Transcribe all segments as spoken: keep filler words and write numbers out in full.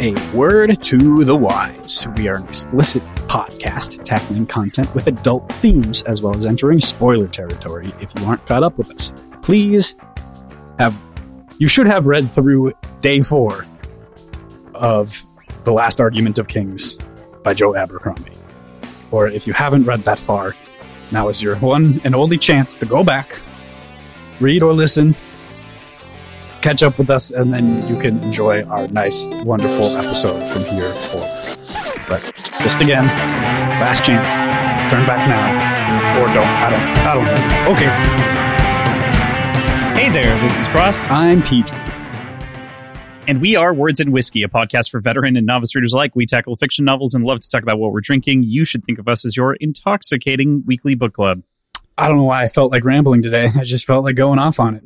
A word to the wise. We are an explicit podcast tackling content with adult themes as well as entering spoiler territory. If you aren't caught up with us, please have, you should have read through day four of The Last Argument of Kings by Joe Abercrombie. Or if you haven't read that far, now is your one and only chance to go back, read or listen, catch up with us, and then you can enjoy our nice, wonderful episode from here forward. But just again, last chance. Turn back now. Or don't. I don't. I don't know. Okay. Hey there, this is Cross. I'm P J. And we are Words and Whiskey, a podcast for veteran and novice readers alike. We tackle fiction novels and love to talk about what we're drinking. You should think of us as your intoxicating weekly book club. I don't know why I felt like rambling today. I just felt like going off on it.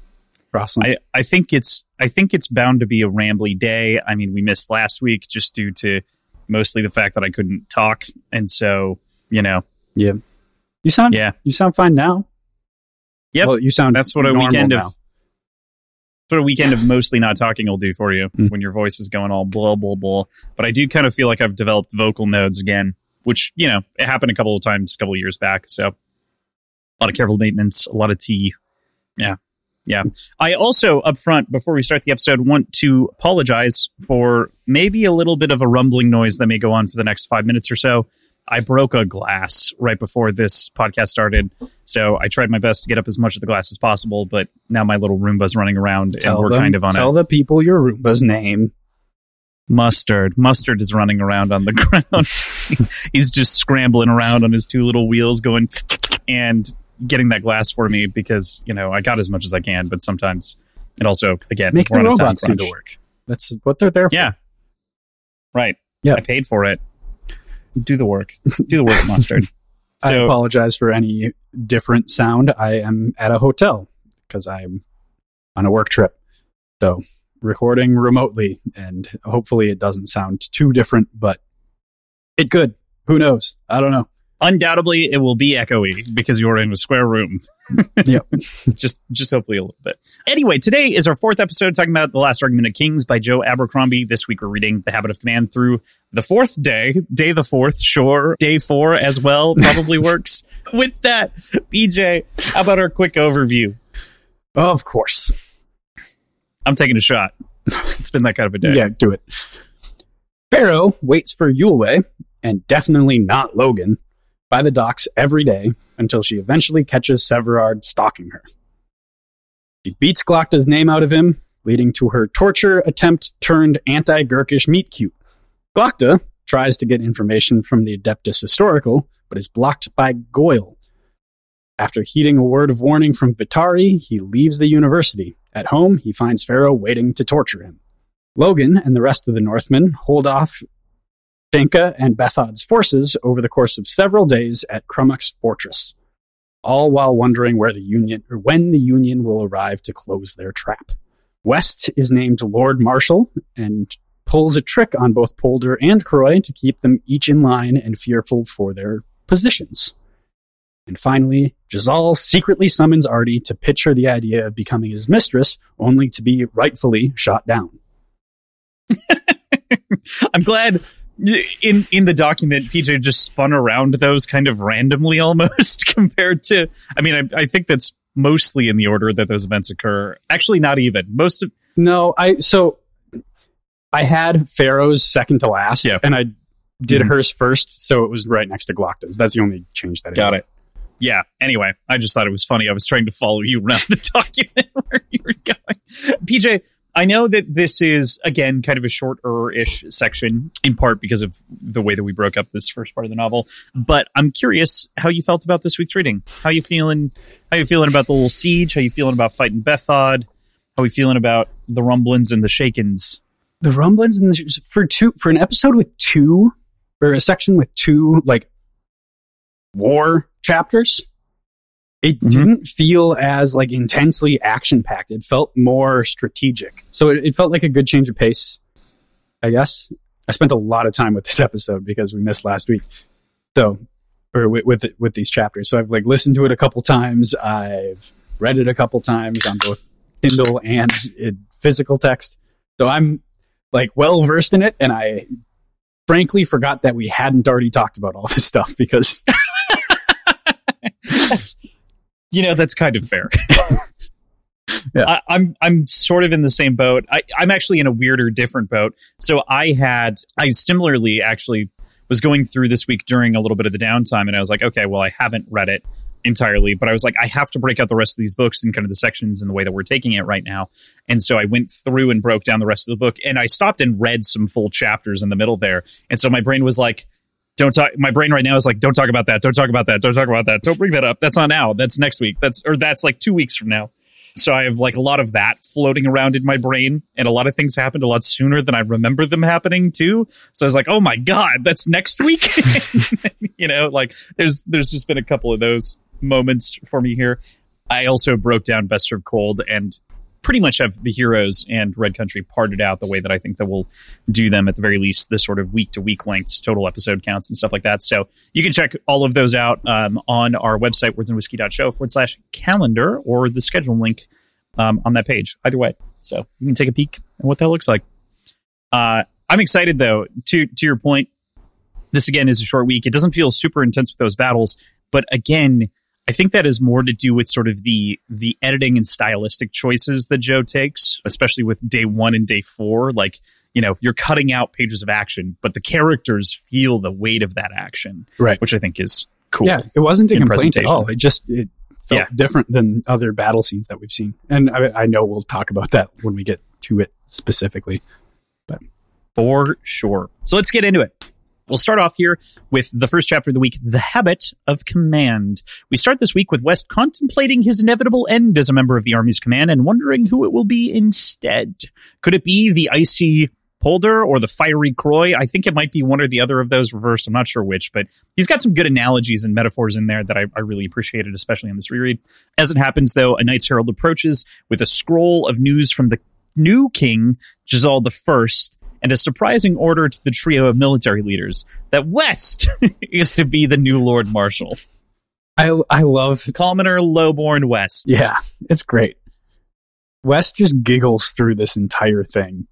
I, I think it's I think it's bound to be a rambly day. I mean, we missed last week just due to mostly the fact that I couldn't talk, and so you know, yeah, you sound yeah, you sound fine now. Yep, well, you sound that's what a weekend now. of that's what a weekend of mostly not talking will do for you mm. when your voice is going all blah blah blah. But I do kind of feel like I've developed vocal nodes again, which you know it happened a couple of times, a couple of years back. So a lot of careful maintenance, a lot of tea, yeah. Yeah. I also, up front, before we start the episode, want to apologize for maybe a little bit of a rumbling noise that may go on for the next five minutes or so. I broke a glass right before this podcast started, so I tried my best to get up as much of the glass as possible, but now my little Roomba's running around, tell and we're them, kind of on tell a... the people your Roomba's name. Mustard. Mustard is running around on the ground. He's just scrambling around on his two little wheels going... and... getting that glass for me because, you know, I got as much as I can, but sometimes it also, again, make the we're on robots a time do crunch. the work. That's what they're there for. Yeah. Right. Yeah. I paid for it. Do the work. Do the work, Mustard. I So, apologize for any different sound. I am at a hotel because I'm on a work trip. So recording remotely, and hopefully it doesn't sound too different, but it could. Who knows? I don't know. undoubtedly, it will be echoey because you're in a square room. Yep. just, just hopefully a little bit. Anyway, today is our fourth episode talking about The Last Argument of Kings by Joe Abercrombie. This week we're reading The Habit of Command through the fourth day. Day the fourth, sure. Day four as well probably works. With that, P J, how about our quick overview? Of course. I'm taking a shot. It's been that kind of a day. Yeah, do it. Pharaoh waits for Yulway, and definitely not Logan, by the docks every day until she eventually catches Severard stalking her. She beats Glokta's name out of him, leading to her torture attempt turned anti-Gurkish meet cute. Glokta tries to get information from the Adeptus Historical, but is blocked by Goyle. After heeding a word of warning from Vitari, he leaves the university. At home, he finds Pharaoh waiting to torture him. Logan and the rest of the Northmen hold off Shenka and Bethod's forces over the course of several days at Crummock's fortress, all while wondering where the Union or when the Union will arrive to close their trap. West is named Lord Marshal and pulls a trick on both Polder and Croy to keep them each in line and fearful for their positions. And finally, Jazal secretly summons Artie to pitch her the idea of becoming his mistress, only to be rightfully shot down. I'm glad in in the document P J just spun around those kind of randomly almost compared to, I mean, I, I think that's mostly in the order that those events occur. Actually, not even. Most of No, I so I had Pharaoh's second to last, yeah. and I did Mm-hmm. hers first, so it was right next to Glokta's. That's the only change that I Got did. it. Yeah. Anyway, I just thought it was funny. I was trying to follow you around the document where you were going. P J, I know that this is, again, kind of a shorter-ish section, in part because of the way that we broke up this first part of the novel. But I'm curious how you felt about this week's reading. How you feeling? How you feeling about the little siege? How you feeling about fighting Bethod? How we feeling about the rumblings and the shakens? The rumblings and the, for two for an episode with two or a section with two like war chapters, it mm-hmm. didn't feel as like intensely action packed. It felt more strategic. So it, it felt like a good change of pace, I guess. I spent a lot of time with this episode because we missed last week. So, or with with, it, with these chapters. So I've like listened to it a couple times. I've read it a couple times on both Kindle and in physical text. So I'm like well versed in it, and I frankly forgot that we hadn't already talked about all this stuff because that's, you know, that's kind of fair. Yeah. I, I'm I'm sort of in the same boat. I, I'm actually in a weirder, different boat. So I had I similarly actually was going through this week during a little bit of the downtime, and I was like, okay, well, I haven't read it entirely, but I was like, I have to break out the rest of these books and kind of the sections and the way that we're taking it right now. And so I went through and broke down the rest of the book, and I stopped and read some full chapters in the middle there. And so my brain was like, don't talk. My brain right now is like, don't talk about that. Don't talk about that. Don't talk about that. Don't bring that up. That's not now. That's next week. That's or that's like two weeks from now. So I have like a lot of that floating around in my brain, and a lot of things happened a lot sooner than I remember them happening too. So I was like, oh my God, that's next week. You know, like there's, there's just been a couple of those moments for me here. I also broke down Best Served Cold and pretty much have the heroes and Red Country parted out the way that I think that we'll do them, at the very least, the sort of week to week lengths, total episode counts and stuff like that. So you can check all of those out um, on our website, wordsandwhiskey.show forward slash calendar, or the schedule link um, on that page. Either way. So you can take a peek at what that looks like. Uh, I'm excited though, to, to your point, this again is a short week. It doesn't feel super intense with those battles, but again, I think that is more to do with sort of the the editing and stylistic choices that Joe takes, especially with day one and day four. Like, you know, you're cutting out pages of action, but the characters feel the weight of that action, right? Which I think is cool. Yeah, it wasn't a complaint at all. It just it felt yeah. different than other battle scenes that we've seen, and I, I know we'll talk about that when we get to it specifically. But for sure. So let's get into it. We'll start off here with the first chapter of the week, The Habit of Command. We start this week with West contemplating his inevitable end as a member of the Army's command and wondering who it will be instead. Could it be the icy Polder or the fiery Croy? I think it might be one or the other of those reversed. I'm not sure which, but he's got some good analogies and metaphors in there that I, I really appreciated, especially on this reread. As it happens, though, a Knight's Herald approaches with a scroll of news from the new king, Giselle the First, and a surprising order to the trio of military leaders that West is to be the new Lord Marshal. I I love Commoner Lowborn West. Yeah, it's great. West just giggles through this entire thing.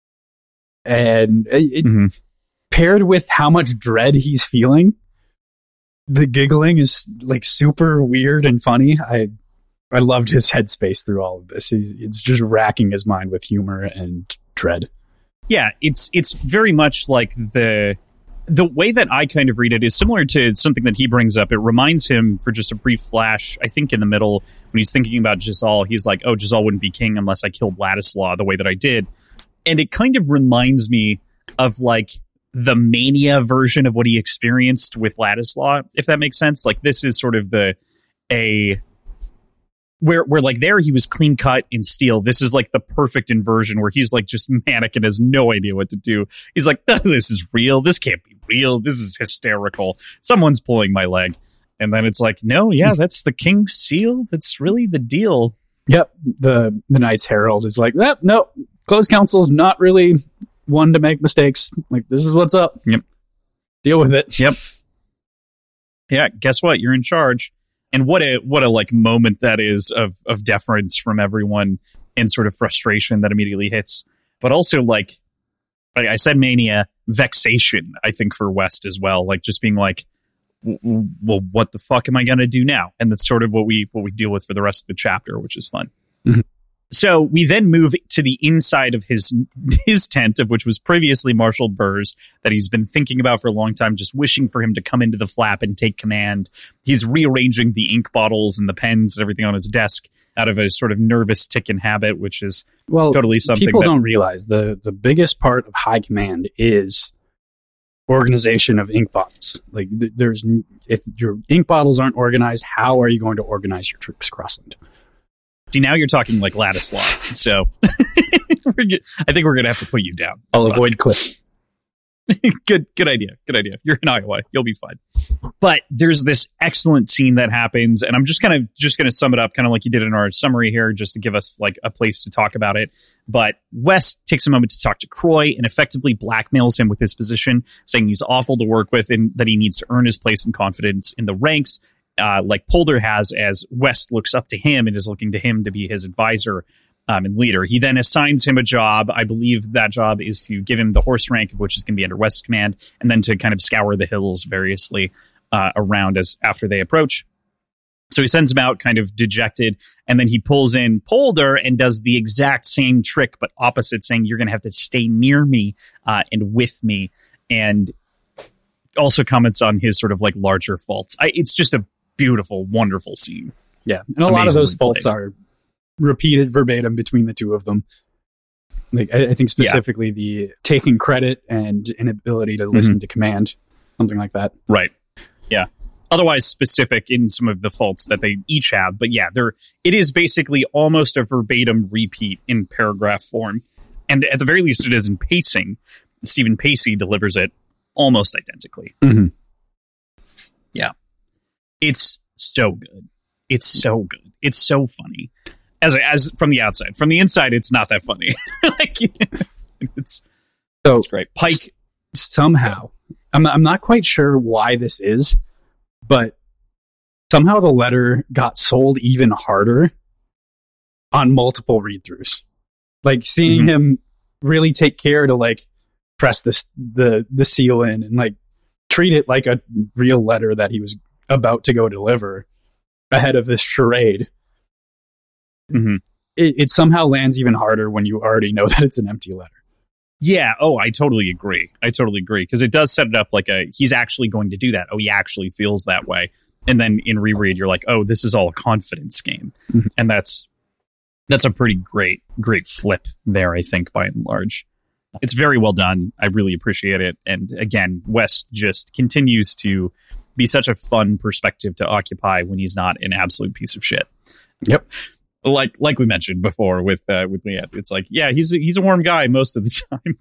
And it, mm-hmm. paired with how much dread he's feeling, the giggling is like super weird and funny. I I loved his headspace through all of this. He's, it's just racking his mind with humor and dread. Yeah, it's it's very much like the the way that I kind of read it is similar to something that he brings up. It reminds him, for just a brief flash, I think in the middle, when he's thinking about Giselle, he's like, oh, Giselle wouldn't be king unless I killed Ladislaw the way that I did. And it kind of reminds me of like the mania version of what he experienced with Ladislaw, if that makes sense. Like this is sort of the a Where, where like there he was clean cut in steel. This is like the perfect inversion where he's like just manic and has no idea what to do. He's like, oh, this is real. This can't be real. This is hysterical. Someone's pulling my leg. And then it's like, no, yeah, that's the King's seal. That's really the deal. Yep. The the Knight's Herald is like, eh, no, closed council is not really one to make mistakes. Like, this is what's up. Yep. Deal with it. Yep. Yeah, guess what? You're in charge. And what a what a like moment that is of of deference from everyone and sort of frustration that immediately hits. But also like, like I said, mania, vexation, I think, for West as well. Like just being like, well, what the fuck am I going to do now? And that's sort of what we what we deal with for the rest of the chapter, which is fun. Mm-hmm. So we then move to the inside of his his tent, of which was previously Marshal Burr's, that he's been thinking about for a long time, just wishing for him to come into the flap and take command. He's rearranging the ink bottles and the pens and everything on his desk out of a sort of nervous ticking habit, which is well, totally something people that, don't realize. The, the biggest part of high command is organization of ink bottles. Like there's, if your ink bottles aren't organized, how are you going to organize your troops crossland? See, now you're talking like Ladislaw, so I think we're going to have to put you down. I'll avoid cliffs. good, good idea. Good idea. You're in Iowa. You'll be fine. But there's this excellent scene that happens, and I'm just kind of just going to sum it up, kind of like you did in our summary here, just to give us like a place to talk about it. But West takes a moment to talk to Croy and effectively blackmails him with his position, saying he's awful to work with and that he needs to earn his place and confidence in the ranks. Uh, like Polder has, as West looks up to him and is looking to him to be his advisor. um, and leader. He then assigns him a job. I believe that job is to give him the horse rank, which is going to be under West's command, and then to kind of scour the hills variously uh, around as after they approach. So he sends him out kind of dejected, and then he pulls in Polder and does the exact same trick, but opposite, saying, you're going to have to stay near me uh, and with me, and also comments on his sort of like larger faults. I, it's just a beautiful, wonderful scene. Yeah, and a lot of those faults played. are repeated verbatim between the two of them. Like I, I think specifically yeah. the taking credit and inability to listen mm-hmm. to command, something like that. Right. Yeah. Otherwise specific in some of the faults that they each have. But yeah, there it is basically almost a verbatim repeat in paragraph form. And at the very least, it is in pacing. Stephen Pacey delivers it almost identically. Mm-hmm. Yeah. It's so good. It's so good. It's so funny. As as from the outside. From the inside, it's not that funny. like, it's, so it's great. Pike. Somehow, I'm, I'm not quite sure why this is, but somehow the letter got sold even harder on multiple read-throughs. Like seeing mm-hmm. him really take care to like press this the the seal in and like treat it like a real letter that he was about to go deliver ahead of this charade. Mm-hmm. It, it somehow lands even harder when you already know that it's an empty letter. Yeah. Oh, I totally agree. I totally agree. Because it does set it up like a, he's actually going to do that. Oh, he actually feels that way. And then in reread, you're like, oh, this is all a confidence game. Mm-hmm. And that's, that's a pretty great, great flip there, I think, by and large. It's very well done. I really appreciate it. And again, West just continues to be such a fun perspective to occupy when he's not an absolute piece of shit. Yep. Like like we mentioned before with uh, with Leanne, it's like, yeah, he's a, he's a warm guy most of the time.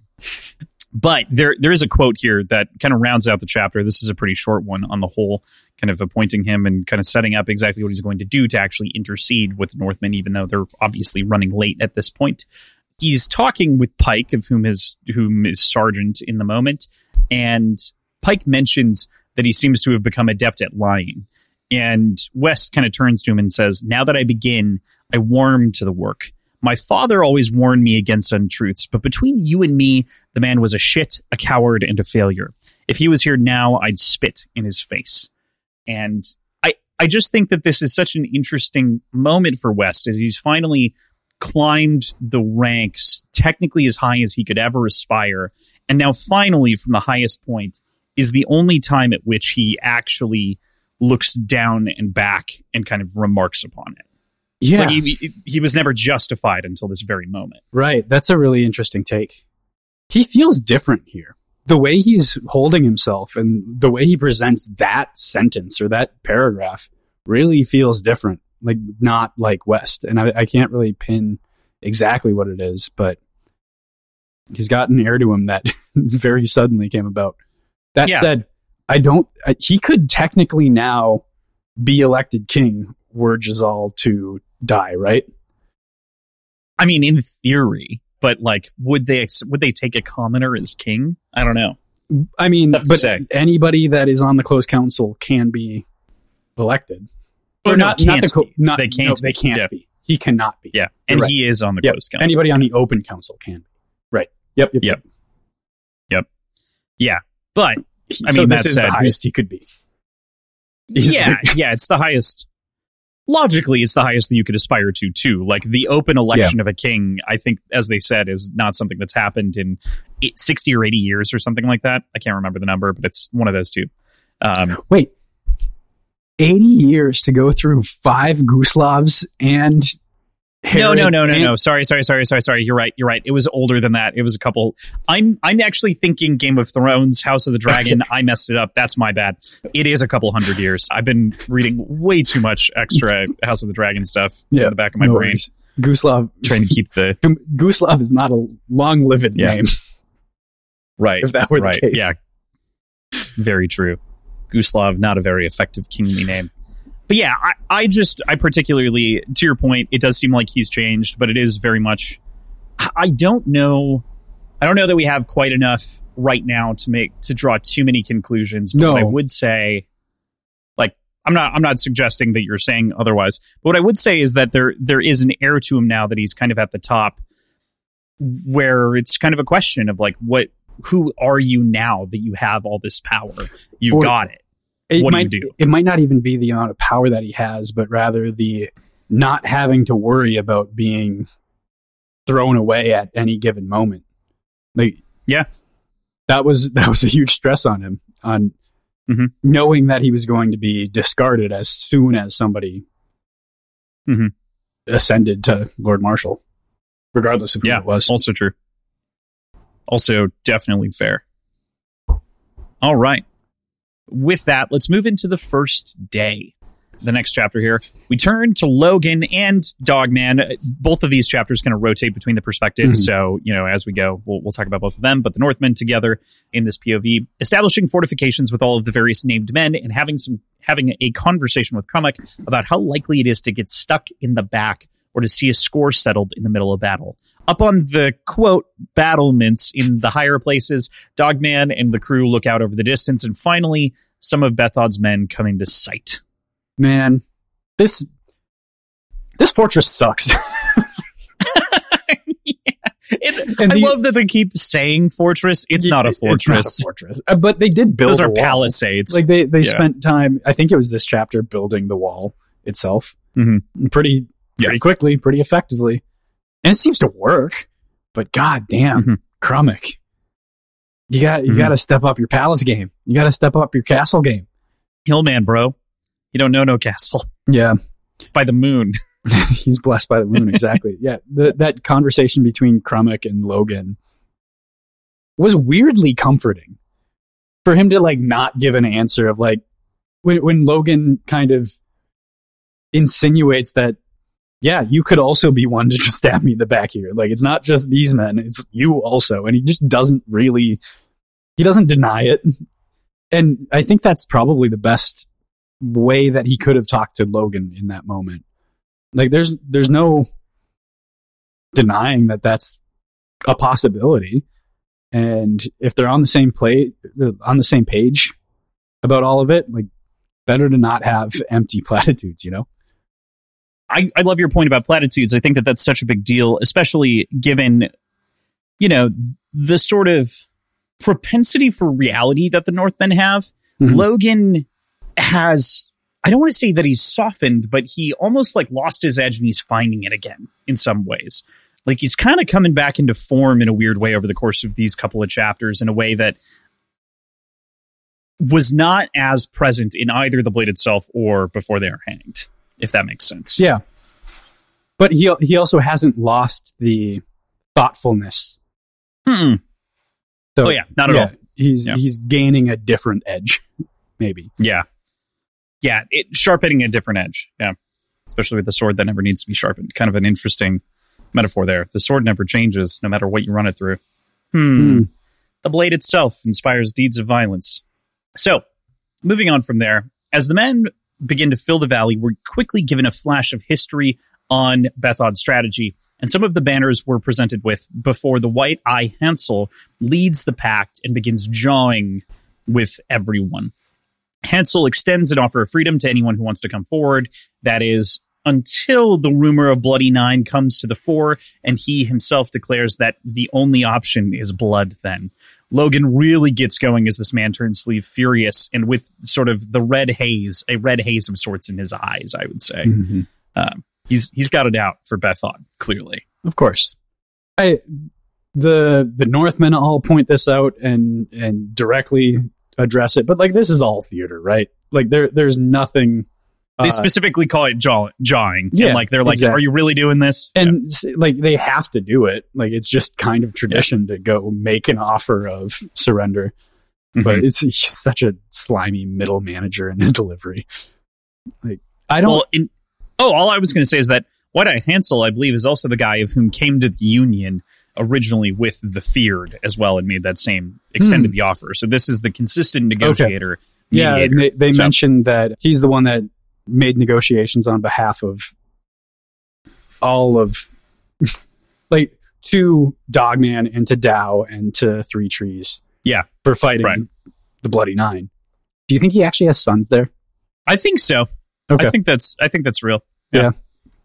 But there there is a quote here that kind of rounds out the chapter. This is a pretty short one on the whole, kind of appointing him and kind of setting up exactly what he's going to do to actually intercede with the Northmen, even though they're obviously running late at this point. He's talking with Pike, of whom is whom is Sergeant in the moment, and Pike mentions that he seems to have become adept at lying. And West kind of turns to him and says, now that I begin, I warm to the work. My father always warned me against untruths, but between you and me, the man was a shit, a coward, and a failure. If he was here now, I'd spit in his face. And I, I just think that this is such an interesting moment for West, as he's finally climbed the ranks technically as high as he could ever aspire. And now finally, from the highest point, is the only time at which he actually looks down and back and kind of remarks upon it. Yeah. It's like he, he was never justified until this very moment. Right. That's a really interesting take. He feels different here. The way he's holding himself and the way he presents that sentence or that paragraph really feels different. Like not like West. And I, I can't really pin exactly what it is, but he's got an air to him that very suddenly came about. That yeah. said, I don't, I, he could technically now be elected king were Jezal to die, right? I mean, in theory, but like, would they would they take a commoner as king? I don't know. I mean, but anybody that is on the close council can be elected. Or no, not, not the co- not, they can't. No, they can't yeah. be. He cannot be. Yeah, and right. he is on the yep. close council. Anybody on the open council can be. Right. Yep. Yep. Yep. Yep. Yeah, but I so mean, this that is said, the highest he could be. He's yeah, like, yeah, it's the highest. Logically, it's the highest that you could aspire to, too. Like, the open election yeah. of a king, I think, as they said, is not something that's happened in sixty or eighty years or something like that. I can't remember the number, but it's one of those two. Um, Wait, eighty years to go through five Guslavs and Herod No, no, no, no, and- no. Sorry, sorry, sorry, sorry, sorry. You're right. You're right. It was older than that. It was a couple. I'm I'm actually thinking Game of Thrones, House of the Dragon. I messed it up. That's my bad. It is a couple hundred years. I've been reading way too much extra House of the Dragon stuff yeah, in the back of my no brain. Worries. Guslav trying to keep the Guslav is not a long-lived yeah. name. Right. If that were right. the case. Yeah. Very true. Guslav, not a very effective kingly name. But yeah, I, I just, I particularly, to your point, it does seem like he's changed, but it is very much, I don't know, I don't know that we have quite enough right now to make, to draw too many conclusions. But no. what I would say, like, I'm not I'm not suggesting that you're saying otherwise. But what I would say is that there there is an air to him now that he's kind of at the top, where it's kind of a question of like, what who are you now that you have all this power? You've Or, got it. it What might, do you do? It might not even be the amount of power that he has, but rather the not having to worry about being thrown away at any given moment. Like, Yeah. that was that was a huge stress on him, on Mhm. knowing that he was going to be discarded as soon as somebody Mhm. ascended to Lord Marshal, regardless of who Yeah, it was. also true. Also definitely fair. All right. With that, let's move into the first day. The next chapter here. We turn to Logan and Dogman. Both of these chapters kind of rotate between the perspectives. Mhm. So, you know, as we go, we'll, we'll talk about both of them. But the Northmen together in this P O V, establishing fortifications with all of the various named men and having some having a conversation with Crummock about how likely it is to get stuck in the back or to see a score settled in the middle of battle. Up on the, quote, battlements in the higher places, Dogman and the crew look out over the distance, and finally, some of Bethod's men come into sight. Man, this this fortress sucks. Yeah. It, And I the- love that they keep saying fortress. It's not a It's not a fortress. fortress. Uh, but they did build Those a are wall. palisades. Like they, they Yeah. spent time, I think it was this chapter, building the wall itself. Mhm. Pretty Yeah. pretty quickly, pretty effectively. And it seems to work. But god damn, Mhm. Crummock. You got you Mhm. gotta step up your palace game. You gotta step up your castle game. Hillman, bro. You don't know no castle. Yeah. By the moon. He's blessed by the moon, exactly. Yeah. The, that conversation between Crummock and Logan was weirdly comforting. For him to like not give an answer of like when when Logan kind of insinuates that, yeah, you could also be one to just stab me in the back here. Like, it's not just these men, it's you also. And he just doesn't really, he doesn't deny it. And I think that's probably the best way that he could have talked to Logan in that moment. Like, there's, there's no denying that that's a possibility. And if they're on the same plate, on the same page about all of it, like, better to not have empty platitudes, you know? I, I love your point about platitudes. I think that that's such a big deal, especially given, you know, the sort of propensity for reality that the Northmen have. Mhm. Logan has, I don't want to say that he's softened, but he almost like lost his edge and he's finding it again in some ways. Like he's kind of coming back into form in a weird way over the course of these couple of chapters in a way that was not as present in either the Blade itself or before they are hanged, if that makes sense. Yeah. But he he also hasn't lost the thoughtfulness. Mm-mm. So, Oh, yeah, not at yeah, all. He's Yeah. he's gaining a different edge, maybe. Yeah. Yeah, it sharpening a different edge. Yeah. Especially with the sword that never needs to be sharpened. Kind of an interesting metaphor there. The sword never changes no matter what you run it through. Hmm. Hmm. The blade itself inspires deeds of violence. So, moving on from there, as the men begin to fill the valley, we're quickly given a flash of history on Bethod's strategy, and some of the banners were presented with before the White Eye Hansel leads the pact and begins jawing with everyone. Hansel extends an offer of freedom to anyone who wants to come forward. That is, until the rumor of Bloody Nine comes to the fore, and he himself declares that the only option is blood then. Logan really gets going as this man turns sleeve furious, and with sort of the red haze, a red haze of sorts in his eyes, I would say. Mm-hmm. Um, he's he's got it out for Bethod, clearly. Of course. I the the Northmen all point this out and and directly address it, but like this is all theater, right? Like there there's nothing. They uh, specifically call it jaw- jawing. Yeah, and like they're like, exactly. are you really doing this? and s- like they have to do it. Like it's just kind of tradition to go make an offer of surrender. Yeah. But Mhm. it's he's such a slimy middle manager in his delivery. Like I don't. Well, in, oh, all I was going to say is that White Eye Hansel, I believe, is also the guy of whom came to the Union originally with the Feared as well and made that same extended Hmm. the offer. So this is the consistent negotiator. yeah, mediator. and they, they So- mentioned that he's the one that made negotiations on behalf of all of like to Dogman and to Dow and to Three Trees. Yeah. For fighting Right. the Bloody Nine. Do you think he actually has sons there? I think so. Okay. I think that's I think that's real. Yeah. yeah.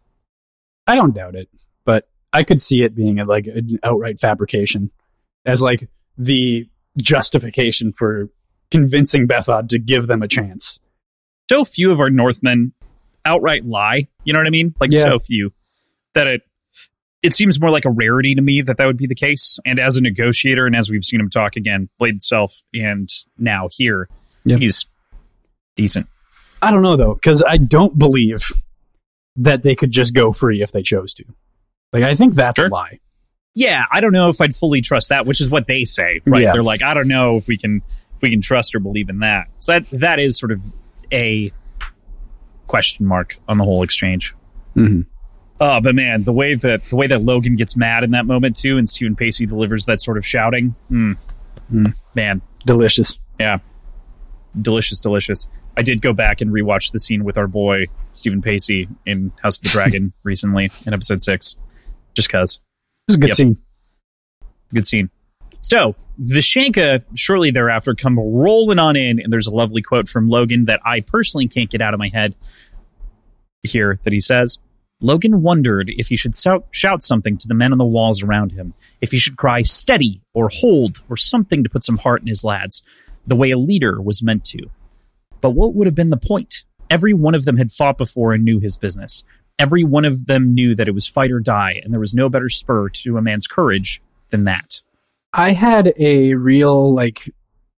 I don't doubt it, but I could see it being a, like an outright fabrication as like the justification for convincing Bethod to give them a chance. So few of our Northmen outright lie. You know what I mean? Like yeah. so few that it it seems more like a rarity to me that that would be the case. And as a negotiator, and as we've seen him talk again, Blade itself, and now here, yep. he's decent. I don't know though, because I don't believe that they could just go free if they chose to. Like, I think that's sure. a lie. Yeah, I don't know if I'd fully trust that, which is what they say, right? Yeah. They're like, I don't know if we can if we can trust or believe in that. So that that is sort of a question mark on the whole exchange. Mm-hmm. Oh, but man, the way that the way that Logan gets mad in that moment too, and Stephen Pacey delivers that sort of shouting, mm, mm. man, delicious. Yeah, delicious, delicious. I did go back and rewatch the scene with our boy Stephen Pacey in House of the Dragon recently in episode six, just cause it was a good yep. scene. Good scene. So the Shanka shortly thereafter come rolling on in, and there's a lovely quote from Logan that I personally can't get out of my head here that he says. Logan wondered if he should shout, shout something to the men on the walls around him, if he should cry steady or hold or something to put some heart in his lads, the way a leader was meant to. But what would have been the point? Every one of them had fought before and knew his business. Every one of them knew that it was fight or die, and there was no better spur to a man's courage than that. I had a real, like,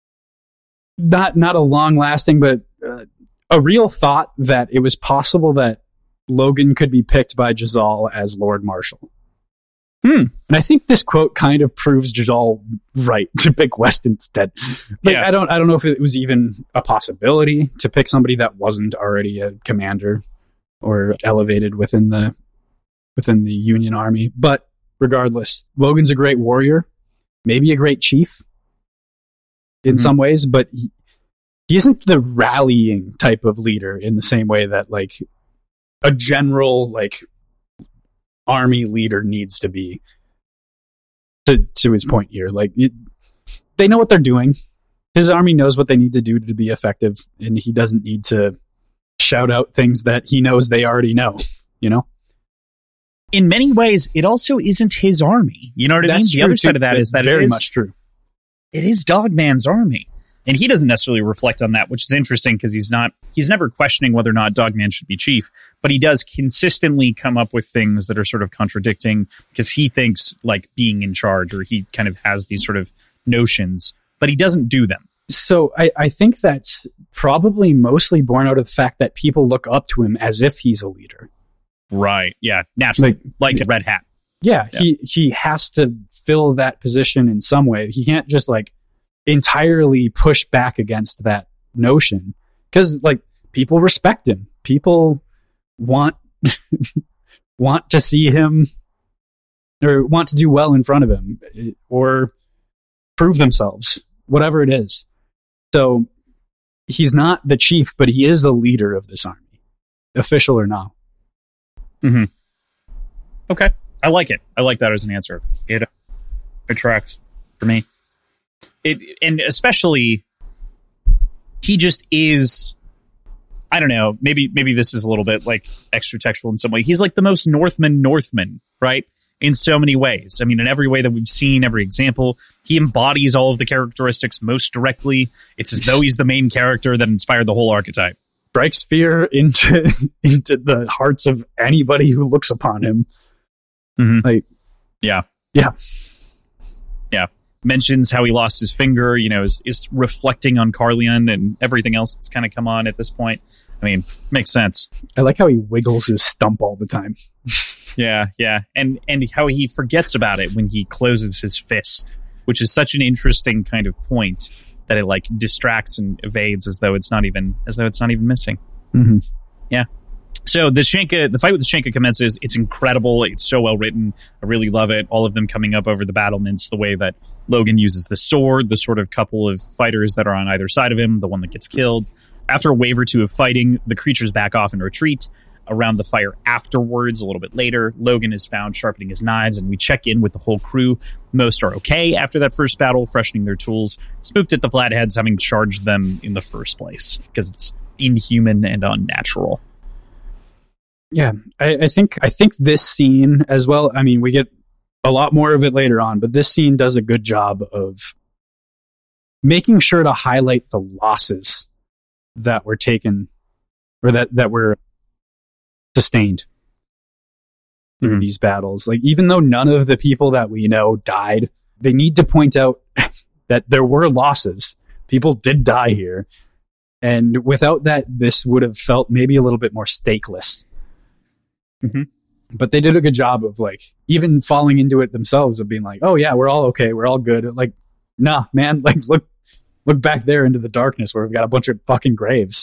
not not a long-lasting, but uh, a real thought that it was possible that Logan could be picked by Jezal as Lord Marshal. Hmm. And I think this quote kind of proves Jezal right to pick West instead. Like, yeah. I don't I don't know if it was even a possibility to pick somebody that wasn't already a commander or elevated within the within the Union Army. But regardless, Logan's a great warrior, maybe a great chief in mm-hmm. some ways, but he, he isn't the rallying type of leader in the same way that like a general like army leader needs to be. To to his point here, like it, they know what they're doing. His army knows what they need to do to be effective, and he doesn't need to shout out things that he knows they already know. You know, in many ways, it also isn't his army. You know what I That's mean? The other side of that That's is that very it is, much true. It is Dogman's army. And he doesn't necessarily reflect on that, which is interesting because he's not, he's never questioning whether or not Dogman should be chief, but he does consistently come up with things that are sort of contradicting because he thinks like being in charge, or he kind of has these sort of notions, but he doesn't do them. So I, I think that's probably mostly born out of the fact that people look up to him as if he's a leader. Right. Yeah. Naturally. Like, like a red hat. Yeah, yeah. He, he has to fill that position in some way. He can't just like entirely push back against that notion because like people respect him. People want want to see him or want to do well in front of him or prove themselves, whatever it is. So he's not the chief, but he is a leader of this army, official or not. Mm-hmm. Okay. I like it. I like that as an answer. It, it tracks for me. It, and especially, he just is, I don't know, maybe maybe this is a little bit like extra textual in some way. He's like the most Northman Northman, right? In so many ways. I mean, in every way that we've seen, every example, he embodies all of the characteristics most directly. It's as though he's the main character that inspired the whole archetype. Strikes fear into into the hearts of anybody who looks upon him. Mm-hmm. Like, yeah. Yeah. Yeah. Mentions how he lost his finger, you know, is, is reflecting on Carleon and everything else that's kind of come on at this point. I mean, makes sense. I like how he wiggles his stump all the time. yeah, yeah. And and how he forgets about it when he closes his fist, which is such an interesting kind of point that it like distracts and evades as though it's not even as though it's not even missing. Mm-hmm. Yeah. So the Shanka, the fight with the Shanka commences. It's incredible. It's so well written. I really love it. All of them coming up over the battlements, the way that Logan uses the sword, the sort of couple of fighters that are on either side of him, the one that gets killed. After a wave or two of fighting, the creatures back off and retreat. Around the fire afterwards, a little bit later, Logan is found sharpening his knives, and we check in with the whole crew. Most are okay after that first battle, freshening their tools, spooked at the Flatheads having charged them in the first place, because it's inhuman and unnatural. Yeah, I, I think I think this scene as well. I mean, we get a lot more of it later on, but this scene does a good job of making sure to highlight the losses that were taken or that, that were sustained through mm-hmm. these battles. Like, even though none of the people that we know died, they need to point out that there were losses. People did die here. And without that, this would have felt maybe a little bit more stakeless. Mm-hmm. But they did a good job of, like, even falling into it themselves, of being like, oh yeah, we're all okay, we're all good. Like, nah, man, like, look look back there into the darkness where we've got a bunch of fucking graves.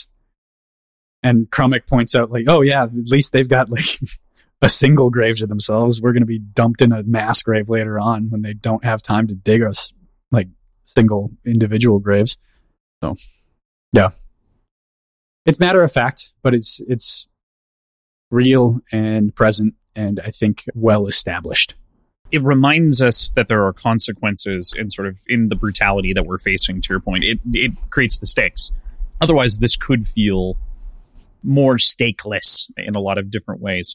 And Crummick points out, like, oh yeah, at least they've got, like, a single grave to themselves. We're going to be dumped in a mass grave later on when they don't have time to dig us, like, single individual graves. So, yeah. It's matter of fact, but it's it's real and present, and I think well established. It reminds us that there are consequences in sort of in the brutality that we're facing, to your point. It it creates the stakes. Otherwise, this could feel more stakeless in a lot of different ways.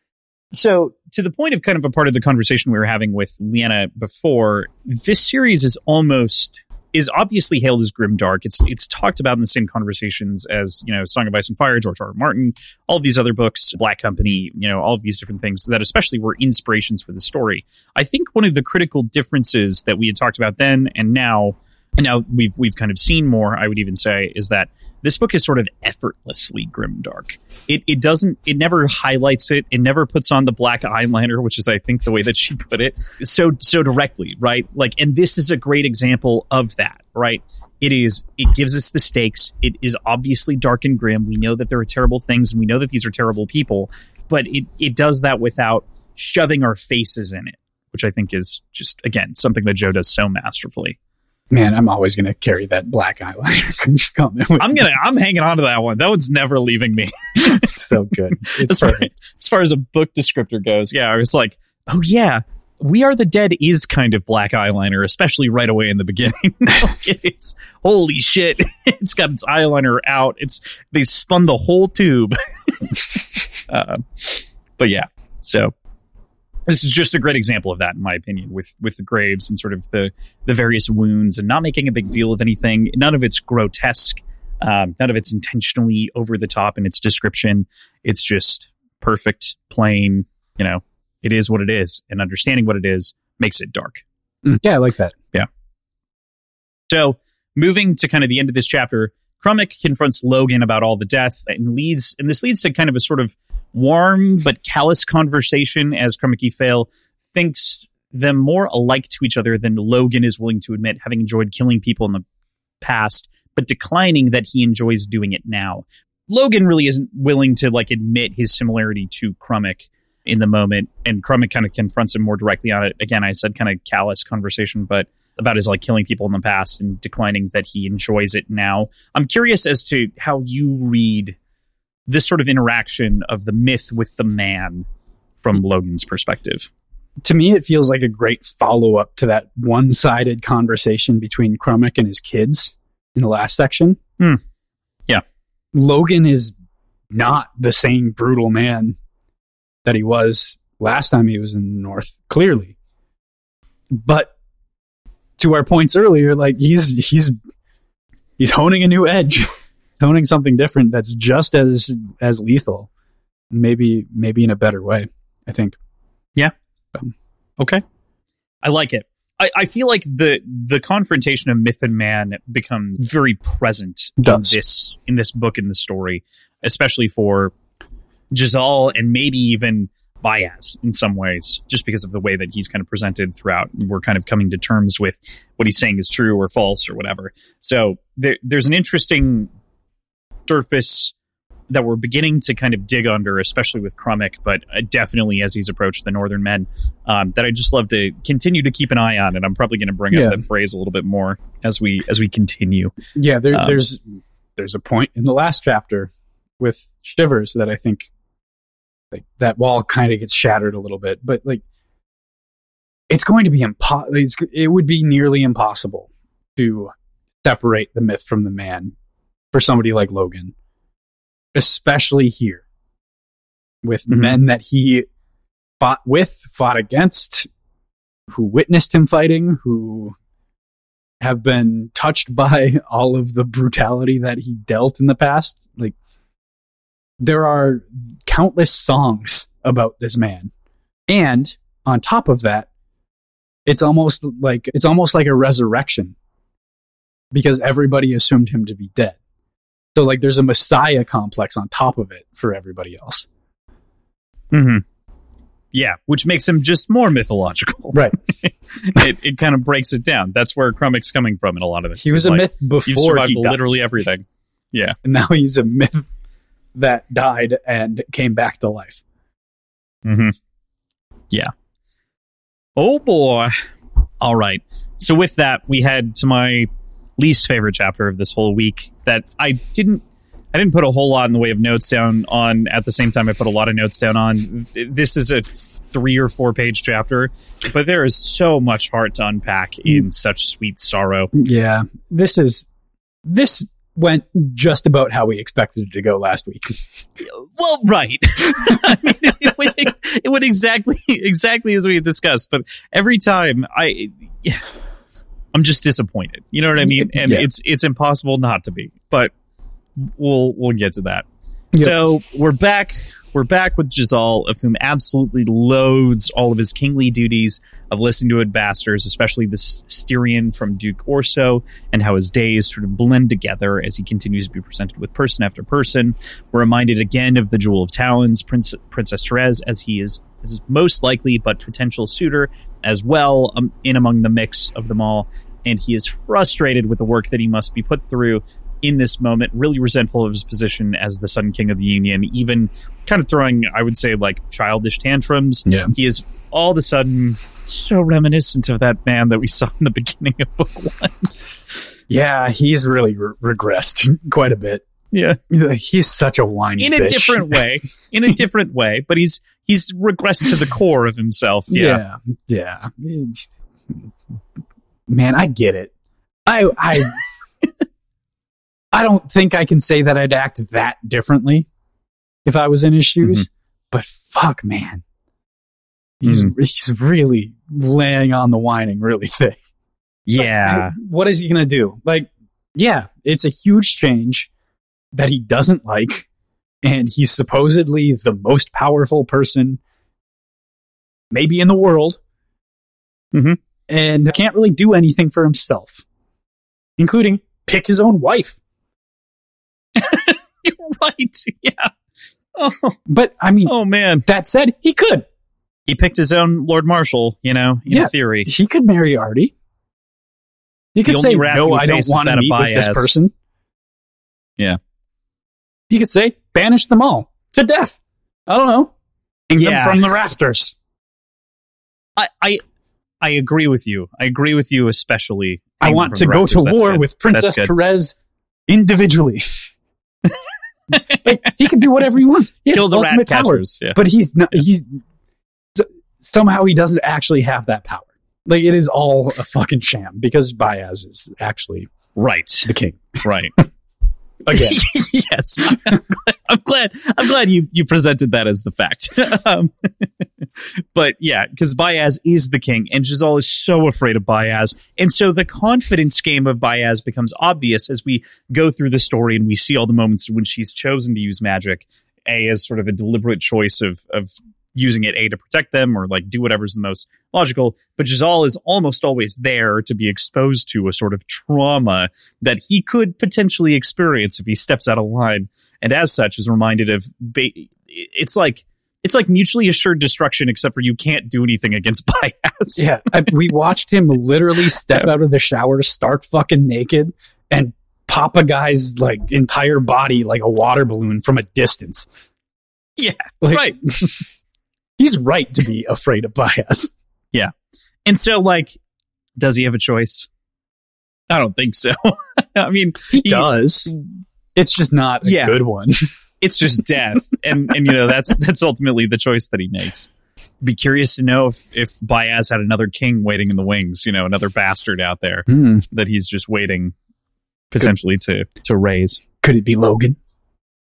So, to the point of kind of a part of the conversation we were having with Leanna before, this series is almost is obviously hailed as grimdark. It's it's talked about in the same conversations as, you know, Song of Ice and Fire, George R. R. Martin, all of these other books, Black Company, you know, all of these different things that especially were inspirations for the story. I think one of the critical differences that we had talked about then and now, and now we've we've kind of seen more, I would even say, is that this book is sort of effortlessly grimdark. It it doesn't, it never highlights it. It never puts on the black eyeliner, which is, I think, the way that she put it, so so directly, right? Like, and this is a great example of that, right? It is, it gives us the stakes. It is obviously dark and grim. We know that there are terrible things, and we know that these are terrible people, but it it does that without shoving our faces in it, which I think is just, again, something that Joe does so masterfully. Man, I'm always going to carry that black eyeliner. I'm gonna. I'm hanging on to that one. That one's never leaving me. It's so good. It's as, perfect. Far, as far as a book descriptor goes, yeah, I was like, oh yeah, We Are the Dead is kind of black eyeliner, especially right away in the beginning. It's holy shit. It's got its eyeliner out. It's they spun the whole tube. uh, but yeah, so. This is just a great example of that, in my opinion, with with the graves and sort of the, the various wounds and not making a big deal of anything. None of it's grotesque. Um, none of it's intentionally over the top in its description. It's just perfect, plain, you know, it is what it is. And understanding what it is makes it dark. Mm, yeah, I like that. Yeah. So moving to kind of the end of this chapter, Crummick confronts Logan about all the death and leads, and this leads to kind of a sort of warm but callous conversation as Crummick Fail thinks them more alike to each other than Logan is willing to admit, having enjoyed killing people in the past, but declining that he enjoys doing it now. Logan really isn't willing to like admit his similarity to Crummick in the moment, and Crummick kind of confronts him more directly on it. Again, I said kind of callous conversation, but about his like killing people in the past and declining that he enjoys it now. I'm curious as to how you read this sort of interaction of the myth with the man from Logan's perspective. To me, it feels like a great follow-up to that one-sided conversation between Crummick and his kids in the last section. Mm. Yeah. Logan is not the same brutal man that he was last time he was in the North, clearly. But to our points earlier, like he's he's he's honing a new edge. Honing something different that's just as as lethal, maybe maybe in a better way, I think. Yeah. Um, okay. I like it. I, I feel like the the confrontation of myth and man becomes very present in this in this book, in the story, especially for Jezal and maybe even Bayaz in some ways, just because of the way that he's kind of presented throughout. We're kind of coming to terms with what he's saying is true or false or whatever. So there, there's an interesting surface that we're beginning to kind of dig under, especially with Crummick, but uh, definitely as he's approached the Northern Men, um, that I just love to continue to keep an eye on. And I'm probably going to bring yeah. up that phrase a little bit more as we as we continue. Yeah, there, um, there's there's a point in the last chapter with Shivers that I think like that wall kind of gets shattered a little bit, but like it's going to be impo- it would be nearly impossible to separate the myth from the man for somebody like Logan. especially here with Mhm. men that he fought with, fought against, who witnessed him fighting, who have been touched by all of the brutality that he dealt in the past. Like, there are countless songs about this man. And on top of that, it's almost like it's almost like a resurrection because everybody assumed him to be dead. So like there's a Messiah complex on top of it for everybody else. Mm-hmm. Yeah, which makes him just more mythological. Right. it it kind of breaks it down. That's where Crummick's coming from in a lot of this. He was It's a like, myth You've before survived he died. literally everything. Yeah. And now he's a myth that died and came back to life. Mm-hmm. Yeah. Oh boy. All right. So with that, we head to my least favorite chapter of this whole week that I didn't I didn't put a whole lot in the way of notes down on. At the same time, I put a lot of notes down on. This is a three or four page chapter, but there is so much heart to unpack in such sweet sorrow. Yeah. This is this went just about how we expected it to go last week. Well, right. I mean, it, went, it went exactly exactly as we had discussed, but every time I, yeah, I'm just disappointed. You know what I mean? And Yeah. it's it's impossible not to be. But we'll we'll get to that. Yep. So we're back. We're back with Giselle, of whom absolutely loathes all of his kingly duties of listening to ambassadors, especially the Styrian from Duke Orso, and how his days sort of blend together as he continues to be presented with person after person. We're reminded again of the Jewel of Talons, Prince, Princess Therese, as he is his most likely but potential suitor as well, um, in among the mix of them all. And he is frustrated with the work that he must be put through in this moment, really resentful of his position as the Sun King of the Union, even kind of throwing, I would say, like childish tantrums. Yeah. He is all of a sudden so reminiscent of that man that we saw in the beginning of book one. Yeah, he's really re- regressed quite a bit. Yeah. He's such a whiny In a bitch. different way. In a different way. But he's he's regressed to the core of himself. Yeah. Yeah. yeah. Man, I get it. I I I don't think I can say that I'd act that differently if I was in his shoes, Mm-hmm. but fuck, man. He's Mhm. he's really laying on the whining really thick. Yeah. Like, what is he going to do? Like, yeah, it's a huge change that he doesn't like, and he's supposedly the most powerful person maybe in the world, Mhm. and can't really do anything for himself, including pick his own wife. You're right. Yeah. Oh, But, I mean, oh, man. that said, he could. He picked his own Lord Marshal, you know, in Yeah. theory. He could marry Artie. He could The say, only wrath no, he I don't faces want to that a meet with this Baez. person. Yeah. He could say, banish them all to death. I don't know. Hang Yeah. them from the rafters. I, I I agree with you. I agree with you, especially. I hanging want from to the go rafters. to That's war good. with Princess That's good. Therese individually. Like, he can do whatever he wants. He has Kill the rat ultimate power. catchers. Yeah. But he's not. He's somehow he doesn't actually have that power. Like, it is all a fucking sham because Baez is actually Right. the king Right. again. Yes. I'm glad. I'm glad you you presented that as the fact. um, but yeah, because Baez is the king, and Giselle is so afraid of Baez, and so the confidence game of Baez becomes obvious as we go through the story and we see all the moments when she's chosen to use magic. A as sort of a deliberate choice of of using it, A, to protect them or like do whatever's the most logical. But Giselle is almost always there to be exposed to a sort of trauma that he could potentially experience if he steps out of line. And as such is reminded of, ba- it's like, it's like mutually assured destruction, except for you can't do anything against Baez. Yeah, I, we watched him literally step out of the shower, stark fucking naked, and pop a guy's like entire body like a water balloon from a distance. Yeah, Like, right. He's right to be afraid of Baez. Yeah. And so, like, does he have a choice? I don't think so. I mean, He, does. It's just not a Yeah. good one. it's just death. and, and, you know, that's that's ultimately the choice that he makes. Be curious to know if, if Baez had another king waiting in the wings, you know, another bastard out there Hmm. that he's just waiting potentially to, to raise. Could it be Logan?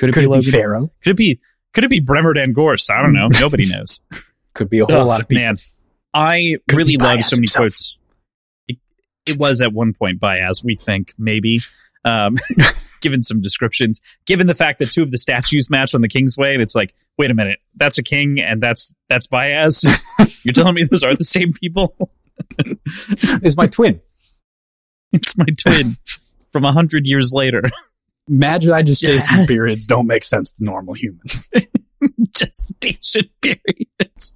Could it Could be it be Logan? Pharaoh? Could it be Could it be Bremer Dan Gorst? I don't know. Nobody knows. Could be a whole Ugh, lot of people. Man, I Could really be love Baez so many himself. quotes. It, it was at one point Baez, we think, maybe. Um, given some descriptions, given the fact that two of the statues match on the Kingsway, and it's like, wait a minute, that's a king and that's that's Baez. You're telling me those are the same people? Is my twin. It's my twin from a hundred years later. Magi gestation Yeah. periods don't make sense to normal humans. Gestation periods.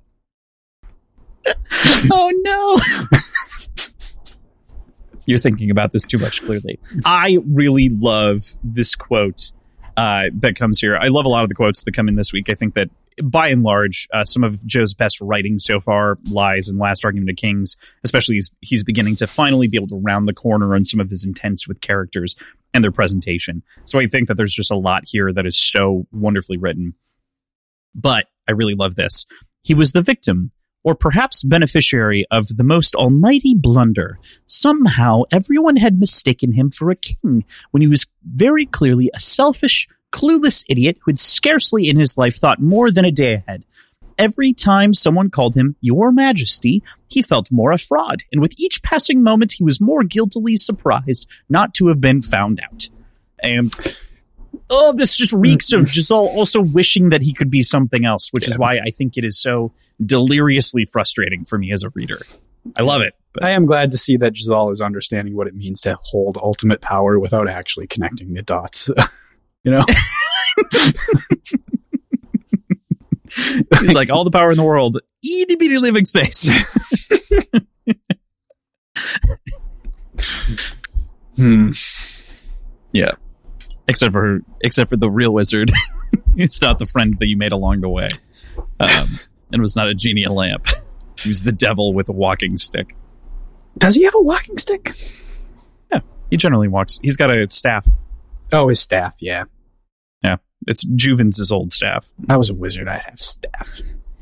Oh no. You're thinking about this too much, clearly. I really love this quote uh, that comes here. I love a lot of the quotes that come in this week. I think that, by and large, uh, some of Joe's best writing so far lies in Last Argument of Kings, especially as he's beginning to finally be able to round the corner on some of his intents with characters and their presentation. So I think that there's just a lot here that is so wonderfully written. But I really love this. He was the victim, or perhaps beneficiary, of the most almighty blunder. Somehow, everyone had mistaken him for a king, when he was very clearly a selfish, clueless idiot who had scarcely in his life thought more than a day ahead. Every time someone called him Your Majesty, he felt more a fraud, and with each passing moment he was more guiltily surprised not to have been found out. And oh, this just reeks of Giselle also wishing that he could be something else, which Yeah. is why I think it is so deliriously frustrating for me as a reader. I love it. But I am glad to see that Giselle is understanding what it means to hold ultimate power without actually connecting the dots. You know? it's like all the power in the world, itty bitty living space. Hmm. Yeah. Except for except for the real wizard. It's not the friend that you made along the way. Um, and was not a genie a lamp. He was the devil with a walking stick. Does he have a walking stick? Yeah. He generally walks. He's got a staff. Oh, his staff, yeah. Yeah. It's Juvens' old staff. If I was a wizard, I'd have a staff.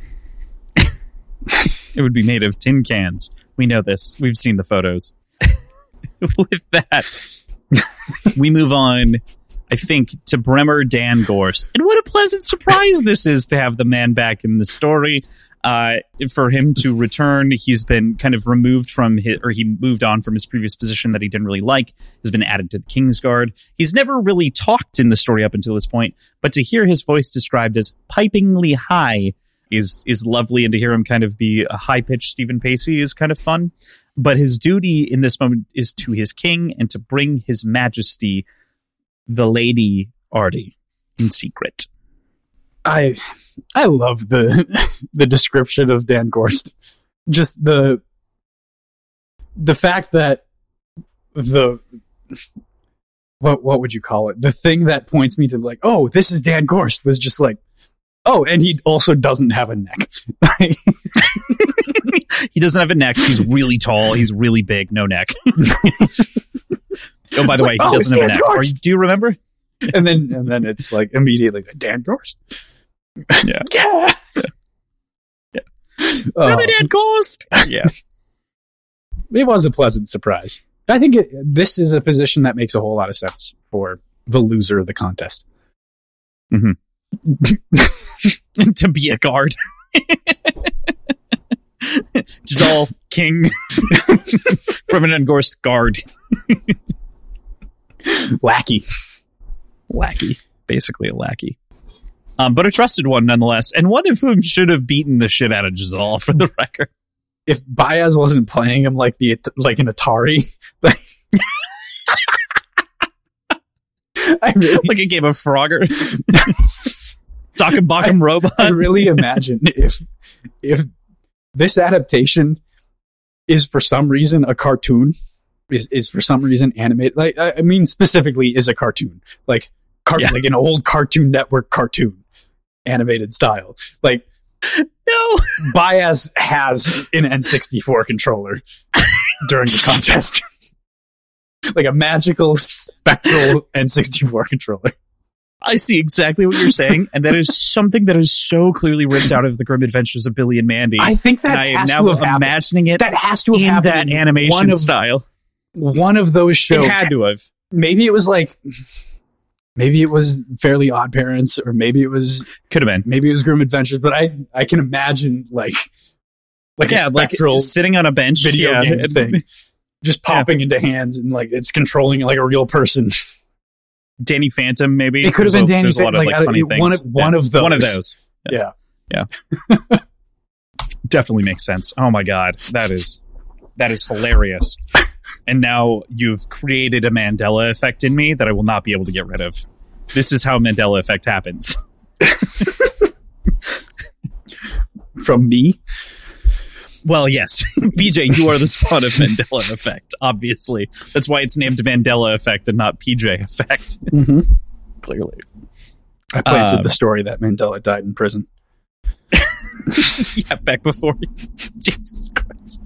It would be made of tin cans. We know this. We've seen the photos. With that, we move on, I think, to Bremer Dan Gorst. And what a pleasant surprise this is to have the man back in the story. Uh, for him to return, he's been kind of removed from his, or he moved on from his previous position that he didn't really like, has been added to the Kingsguard. He's never really talked in the story up until this point, but to hear his voice described as pipingly high is is lovely, and to hear him kind of be a high-pitched Stephen Pacey is kind of fun. But his duty in this moment is to his king and to bring his majesty, the Lady Artie, in secret. I I love the the description of Dan Gorst. Just the the fact that the what what would you call it? The thing that points me to like, oh, this is Dan Gorst was just like, oh, and he also doesn't have a neck. He doesn't have a neck. He's really tall. He's really big. No neck. Oh, by It's the like, way, he oh, doesn't have a Dan neck. Are Gorst. you, do you remember? and then and then it's like immediately Dan Gorst. Yeah. Yeah. Yeah. Oh, Remember Dan Gorst? Yeah. it was a pleasant surprise. I think it, this is a position that makes a whole lot of sense for the loser of the contest. Mm-hmm. To be a guard. Giselle, king. Reverend Gorst, guard. Lackey. Lackey. Basically a lackey. Um, but a trusted one nonetheless, and one of whom should have beaten the shit out of Giselle, for the record. If Baez wasn't playing him like the like an Atari, like, I really, Like a game of Frogger. Talking Bacham Robot. I really imagine if if this adaptation is for some reason a cartoon, is is for some reason animated. Like I I mean, specifically is a cartoon, like car- Yeah. like an old Cartoon Network cartoon, animated style. Like No. Baez has an N sixty-four controller during the contest, like a magical spectral N sixty-four controller. I see exactly what you're saying, and that is something that is so clearly ripped out of the Grim Adventures of Billy and Mandy. I think that and I am has now to have happened. imagining it That has to have in happened that in animation one of, style. one of those shows. It had to have. Maybe it was like maybe it was Fairly Odd Parents, or maybe it was Could have been. maybe it was Grim Adventures. But I I can imagine like like yeah, a spectral like sitting on a bench, video yeah, game and- thing, just popping into hands and like it's controlling like a real person. Danny Phantom, maybe. It could have There's been a- Danny There's a lot of Phantom, like like, funny I- things. one of- one Yeah. of those. One of those. Yeah. Definitely makes sense. Oh my god, that is that is hilarious. And now you've created a Mandela effect in me that I will not be able to get rid of. This is how Mandela effect happens. From me. Well, yes, B J, you are the spawn of Mandela effect. Obviously, that's why it's named Mandela effect and not P J effect. Mm-hmm. Clearly, I planted Um, the story that Mandela died in prison. yeah. Back before, Jesus Christ.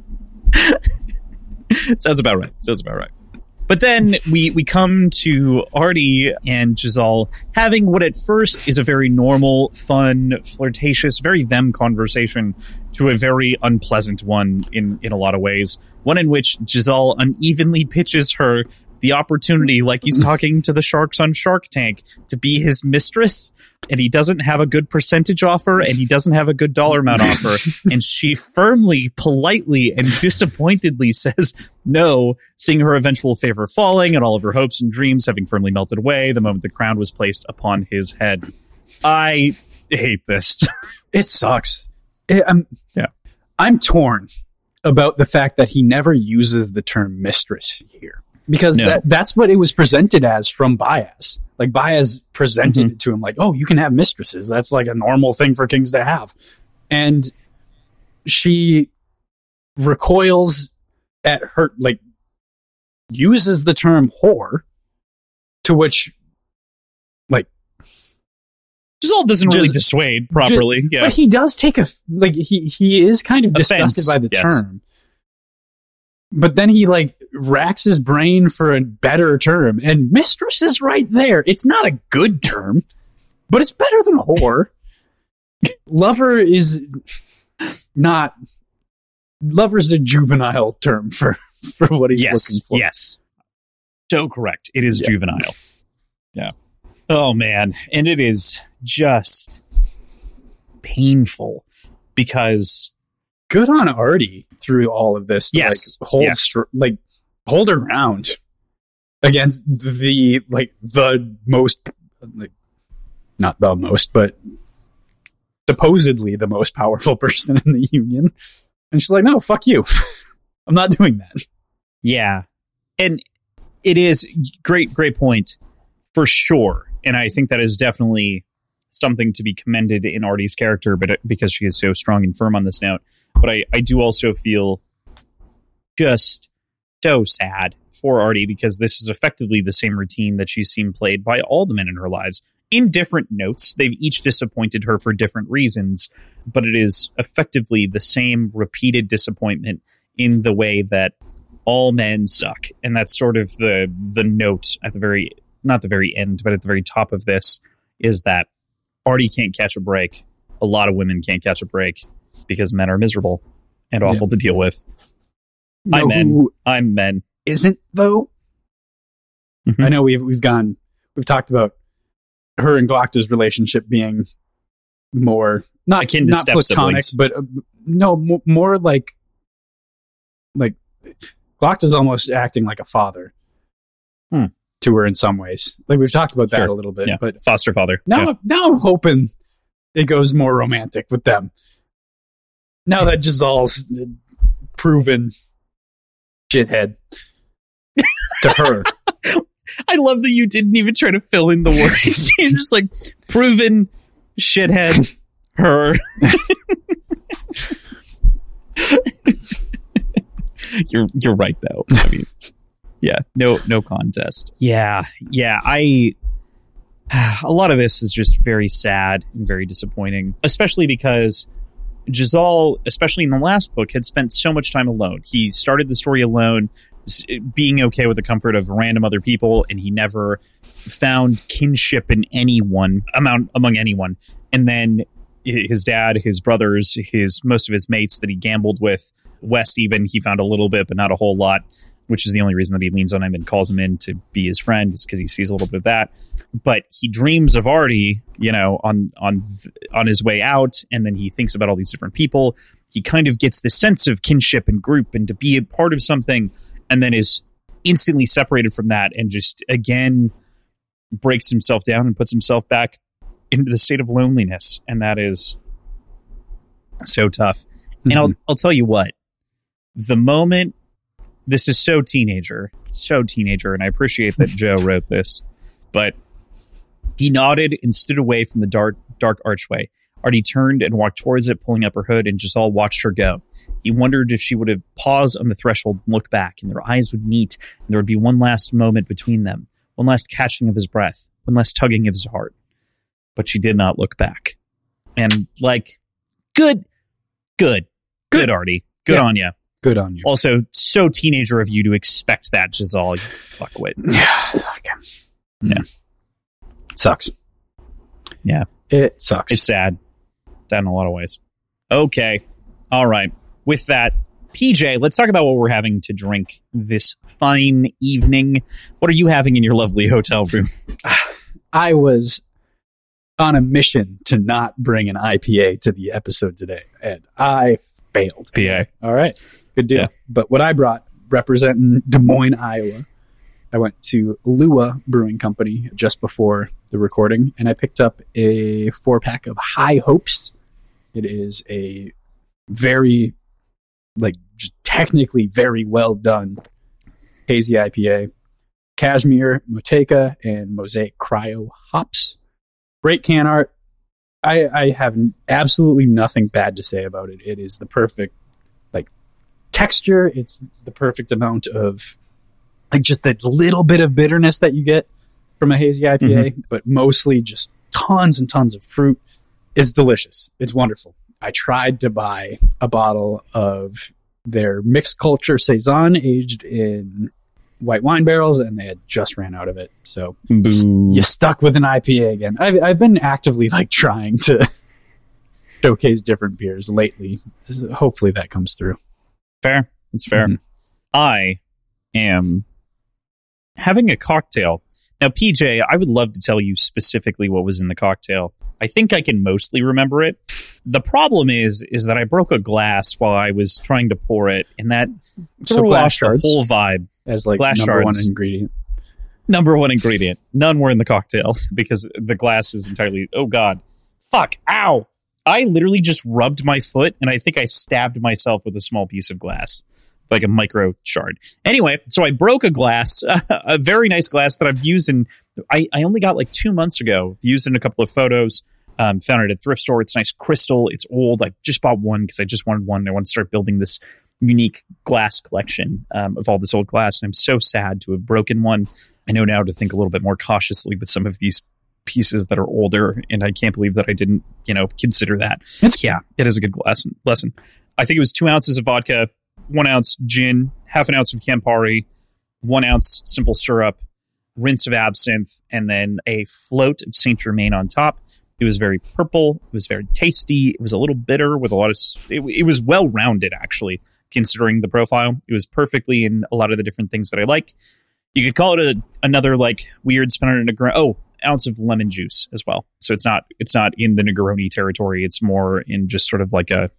Sounds about right. Sounds about right. But then we we come to Artie and Giselle having what at first is a very normal, fun, flirtatious, very them conversation to a very unpleasant one in, in a lot of ways. One in which Giselle unevenly pitches her the opportunity, like he's talking to the sharks on Shark Tank, to be his mistress. And he doesn't have a good percentage offer, and he doesn't have a good dollar amount offer. And she firmly, politely, and disappointedly says no, seeing her eventual favor falling and all of her hopes and dreams having firmly melted away the moment the crown was placed upon his head. I hate this. It sucks. It, I'm, Yeah. I'm torn about the fact that he never uses the term mistress here. Because No. that, that's what it was presented as from Baez. Like, Baez presented Mhm. it to him like, oh, you can have mistresses. That's like a normal thing for kings to have. And she recoils at her, like, uses the term whore, to which, like, Giselle doesn't really Just- dissuade properly. yeah. but he does take a, like, he, he is kind of disgusted Offense, by the yes. term. But then he like racks his brain for a better term, and mistress is right there. It's not a good term, but it's better than whore. Lover is not. Lover's a juvenile term for for what he's yes. looking for. Yes. So correct. It is Yeah. juvenile. Yeah. Oh, man. And it is just painful because Good on Artie through all of this. To, Yes. like, hold Yes. str- like hold her ground against the like the most like not the most, but supposedly the most powerful person in the union. And she's like, no, fuck you. I'm not doing that. Yeah. And it is great, great point for sure. And I think that is definitely something to be commended in Artie's character, but it, because she is so strong and firm on this note. But I, I do also feel just so sad for Artie because this is effectively the same routine that she's seen played by all the men in her lives in different notes. They've each disappointed her for different reasons, but it is effectively the same repeated disappointment in the way that all men suck. And that's sort of the the note at the very, not the very end, but at the very top of this is that Artie can't catch a break. A lot of women can't catch a break because men are miserable and awful Yeah. to deal with. You I'm know men. who I'm men. isn't though? Mhm. I know we've we've gone we've talked about her and Glocta's relationship being more not Akin to not step platonic, siblings. but uh, no mo- more like like Glocta's almost acting like a father Hmm. to her in some ways. Like we've talked about that Sure. a little bit, Yeah. but Foster father. now Yeah. now I'm hoping it goes more romantic with them. Now that Giselle's proven shithead to her. I love that you didn't even try to fill in the words. You're just like, proven shithead, her. you're you're right though. I mean, yeah, no no contest. Yeah, yeah. I a lot of this is just very sad and very disappointing, especially because Giselle, especially in the last book, had spent so much time alone. He started the story alone, s- being okay with the comfort of random other people, and he never found kinship in anyone amount among anyone. And then hi- his dad, his brothers, his most of his mates that he gambled with, West even, he found a little bit, but not a whole lot. which is the only reason that he leans on him and calls him in to be his friend, is because he sees a little bit of that. But he dreams of Artie, you know, on on on his way out, and then he thinks about all these different people. He kind of gets this sense of kinship and group and to be a part of something, and then is instantly separated from that and just again breaks himself down and puts himself back into the state of loneliness. And that is so tough. Mm-hmm. And I'll I'll tell you what, the moment, this is so teenager, so teenager, and I appreciate that Joe wrote this, but he nodded and stood away from the dark, dark archway. Artie turned and walked towards it, pulling up her hood, and just all watched her go. He wondered if she would have paused on the threshold and looked back, and their eyes would meet, and there would be one last moment between them, one last catching of his breath, one last tugging of his heart. But she did not look back. And, like, good, good, good, good Artie. Good yeah. on you. Good on you. Also, so teenager of you to expect that, Giselle, you fuckwit. Yeah. Okay. Yeah. It sucks. Yeah. It sucks. It's sad. Sad in a lot of ways. Okay. All right. With that, P J, let's talk about what we're having to drink this fine evening. What are you having in your lovely hotel room? I was on a mission to not bring an I P A to the episode today, and I failed. P A. All right. Good deal. Yeah. But what I brought, representing Des Moines, Iowa, I went to Lua Brewing Company just before the recording, and I picked up a four-pack of High Hopes. It is a very, like, just technically very well done hazy I P A. Cashmere, Moteca, and Mosaic Cryo hops. Great can art. I, I have absolutely nothing bad to say about it. It is the perfect, like, texture. It's the perfect amount of, like, just that little bit of bitterness that you get from a hazy I P A, mm-hmm. but mostly just tons and tons of fruit. It's delicious. It's wonderful. I tried to buy a bottle of their mixed culture Saison aged in white wine barrels, and they had just ran out of it. So Boo. You stuck with an I P A again. I've, I've been actively, like, trying to showcase different beers lately. Hopefully that comes through. Fair. It's fair. Mm-hmm. I am having a cocktail. Now, P J, I would love to tell you specifically what was in the cocktail. I think I can mostly remember it. The problem is, is that I broke a glass while I was trying to pour it, and that so threw glass off shards the whole vibe. As like glass number shards. one ingredient. Number one ingredient. None were in the cocktail because the glass is entirely. Oh God! Fuck! Ow! I literally just rubbed my foot, and I think I stabbed myself with a small piece of glass, like a micro shard. Anyway, so I broke a glass, a very nice glass that I've used in. I, I only got like two months ago. Used in a couple of photos. Um, found it at a thrift store. It's nice crystal. It's old. I just bought one because I just wanted one. I want to start building this unique glass collection um, of all this old glass. And I'm so sad to have broken one. I know now to think a little bit more cautiously with some of these pieces that are older. And I can't believe that I didn't, you know, consider that. It's, yeah, it is a good glass lesson. I think it was two ounces of vodka, one ounce gin, half an ounce of Campari, one ounce simple syrup, rinse of absinthe, and then a float of Saint Germain on top. It was very purple. It was very tasty. It was a little bitter with a lot of... It, it was well-rounded, actually, considering the profile. It was perfectly in a lot of the different things that I like. You could call it a, another, like, weird Spinner Negroni. Oh, ounce of lemon juice as well. So it's not it's not in the Negroni territory. It's more in just sort of like a...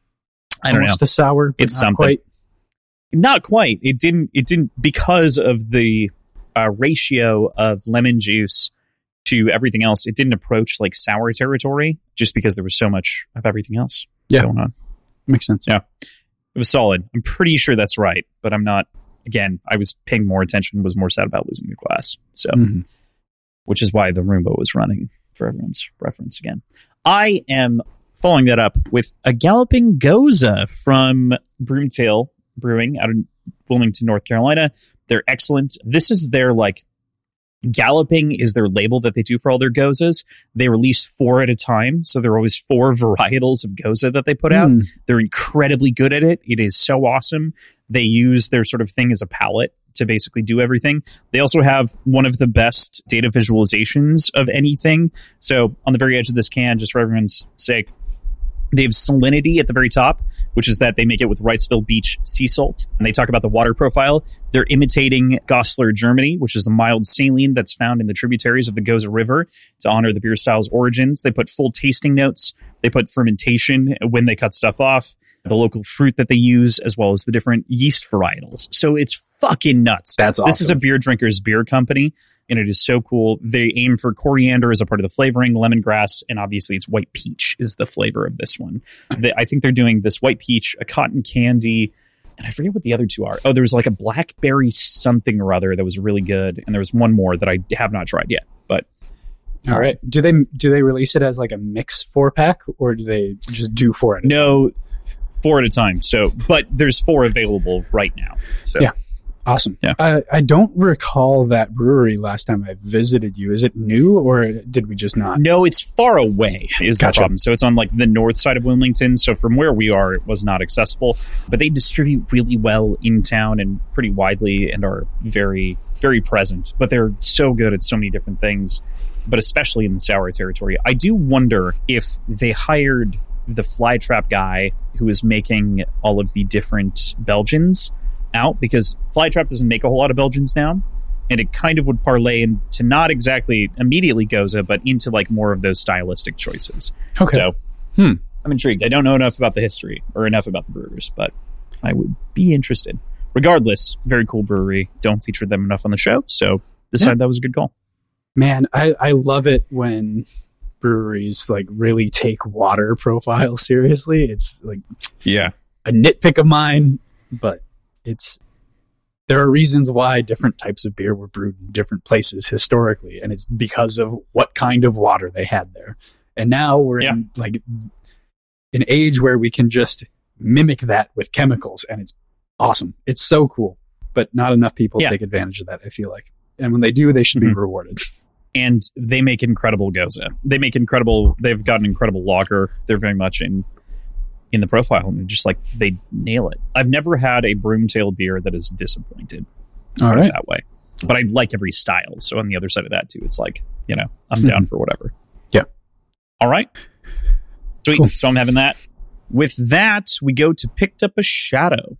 I don't Almost know. a sour, but it's not something. quite. Not quite. It didn't... It didn't... Because of the uh, ratio of lemon juice to everything else, it didn't approach like sour territory just because there was so much of everything else yeah. going on. Makes sense. Yeah. It was solid. I'm pretty sure that's right, but I'm not, again, I was paying more attention, was more sad about losing the class. So, mm-hmm. which is why the Roomba was running for everyone's reference again. I am following that up with a Galloping Goza from Broomtail Brewing out of Wilmington, North Carolina. They're excellent. This is their like Galloping is their label that they do for all their Gozas. They release four at a time, so there are always four varietals of Goza that they put out. Mm. They're incredibly good at it. It is so awesome. They use their sort of thing as a palette to basically do everything. They also have one of the best data visualizations of anything. So on the very edge of this can, just for everyone's sake, They have salinity at the very top, which is that they make it with Wrightsville Beach sea salt. And they talk about the water profile. They're imitating Goslar, Germany, which is the mild saline that's found in the tributaries of the Goza River to honor the beer style's origins. They put full tasting notes. They put fermentation when they cut stuff off, the local fruit that they use, as well as the different yeast varietals. So it's fucking nuts. That's awesome. This is a beer drinker's beer company, and it is so cool. They aim for coriander as a part of the flavoring, lemongrass, and obviously it's white peach is the flavor of this one. They, I think they're doing this white peach, a cotton candy, and I forget what the other two are. Oh, there was like a blackberry something or other that was really good, and there was one more that I have not tried yet. But all right, do they do they release it as like a mix four pack, or do they just do four at a no, time? Four at a time. So, but there's four available right now. So yeah. Awesome. Yeah. I, I don't recall that brewery last time I visited you. Is it new, or did we just not? No, it's far away is Gotcha. the problem. So it's on like the north side of Wilmington. So from where we are, it was not accessible. But they distribute really well in town and pretty widely and are very, very present. But they're so good at so many different things, but especially in the sour territory. I do wonder if they hired the Flytrap guy who is making all of the different Belgians out, because Flytrap doesn't make a whole lot of Belgians now, and it kind of would parlay into not exactly immediately Goza, but into like more of those stylistic choices. Okay. So hmm. I'm intrigued. I don't know enough about the history or enough about the brewers, but I would be interested. Regardless, very cool brewery. Don't feature them enough on the show, so decided yeah. that was a good call. Man, I, I love it when breweries like really take water profile seriously. It's like yeah, a nitpick of mine, but it's there are reasons why different types of beer were brewed in different places historically, and it's because of what kind of water they had there. And now we're yeah. in like an age where we can just mimic that with chemicals, and it's awesome. It's so cool, but not enough people yeah. take advantage of that, I feel like. And when they do, they should mm-hmm. be rewarded. And they make incredible Goza. They make incredible. They've got an incredible lager. They're very much in in the profile, and just like they nail it. I've never had a broomtail beer that is disappointed. All right, that way. But I like every style. So on the other side of that too, it's like, you know, I'm mm-hmm. down for whatever. Yeah. All right. Sweet. Cool. So I'm having that. With that, we go to Picked Up a Shadow.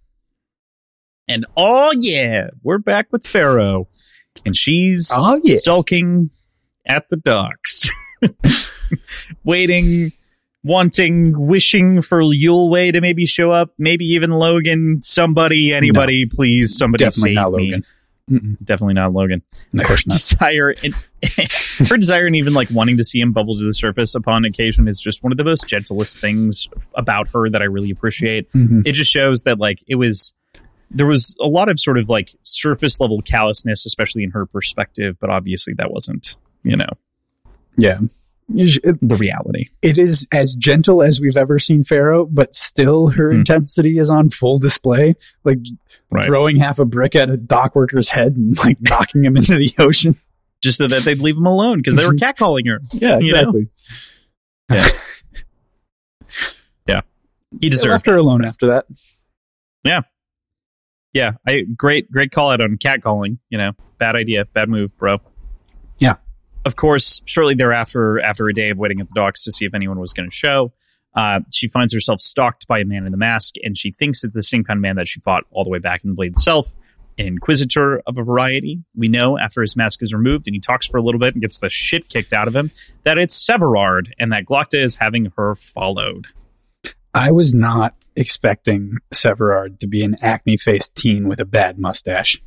And oh yeah, we're back with Pharaoh. And she's oh, yeah. stalking at the docks. Waiting, wanting, wishing for Yuleway to maybe show up. Maybe even Logan. Somebody, anybody, no. please. Somebody Definitely save not me. Logan. Mm-mm. Definitely not Logan. Of course not. Desire and her desire and even like wanting to see him bubble to the surface upon occasion is just one of the most gentlest things about her that I really appreciate. Mm-hmm. It just shows that like it was there was a lot of sort of like surface level callousness, especially in her perspective, but obviously that wasn't, you know, yeah, it, the reality. It is as gentle as we've ever seen Pharaoh, but still her mm. intensity is on full display. Like right. throwing half a brick at a dock worker's head and like knocking him into the ocean. Just so that they'd leave him alone because they were catcalling her. Yeah, exactly. You know? Yeah. Yeah. He deserved they left her alone after that. Yeah. Yeah. I great, great call out on catcalling. You know, bad idea, bad move, bro. Yeah. Of course, shortly thereafter, after a day of waiting at the docks to see if anyone was going to show, uh, she finds herself stalked by a man in the mask, and she thinks it's the same kind of man that she fought all the way back in the Blade itself. An inquisitor of a variety. We know after his mask is removed and he talks for a little bit and gets the shit kicked out of him that it's Severard and that Glokta is having her followed. I was not expecting Severard to be an acne-faced teen with a bad mustache.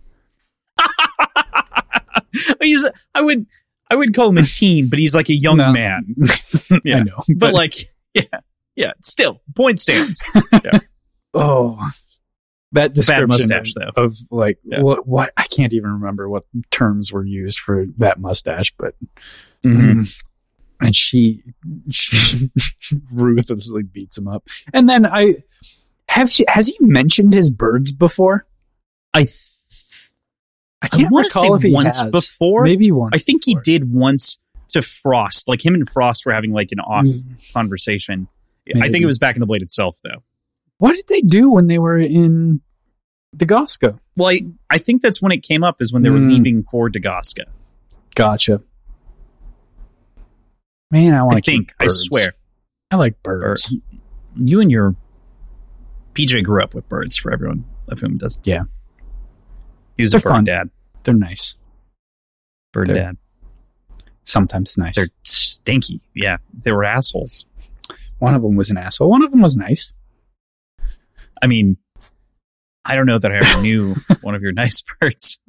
He's, I would, I would call him a teen, but he's like a young no. man. Yeah. I know, but, but like, yeah, yeah. Still, point stands. Yeah. Oh. That description mustache, of, though. of like yeah. what what I can't even remember what terms were used for that mustache, but mm-hmm. um, and she, she ruthlessly beats him up. And then I have she has he mentioned his birds before? I th- I can't I want to recall say if he once has. before. Maybe once. I think before. he did once to Frost. Like him and Frost were having like an off mm. conversation. Maybe. I think it was back in the Blade itself, though. What did they do when they were in Dagosca? Well, I, I think that's when it came up, is when they were mm. leaving for Dagosca. Gotcha. Man, I want to think, keep birds. I swear. I like birds. Bird. You and your P J grew up with birds, for everyone of whom doesn't. Yeah. He was They're a bird fun. dad. They're nice. Bird They're- dad. Sometimes nice. They're stinky. Yeah, they were assholes. One of them was an asshole. One of them was nice. I mean, I don't know that I ever knew one of your nice birds.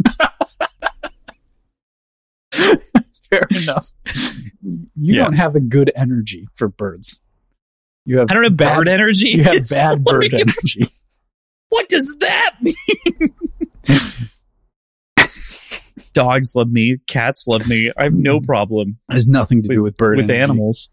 Fair enough. You Yeah. don't have the good energy for birds. You have I don't have bad bird energy. You have It's bad like- bird energy. What does that mean? Dogs love me. Cats love me. I have no problem It has nothing to do with bird with energy. animals.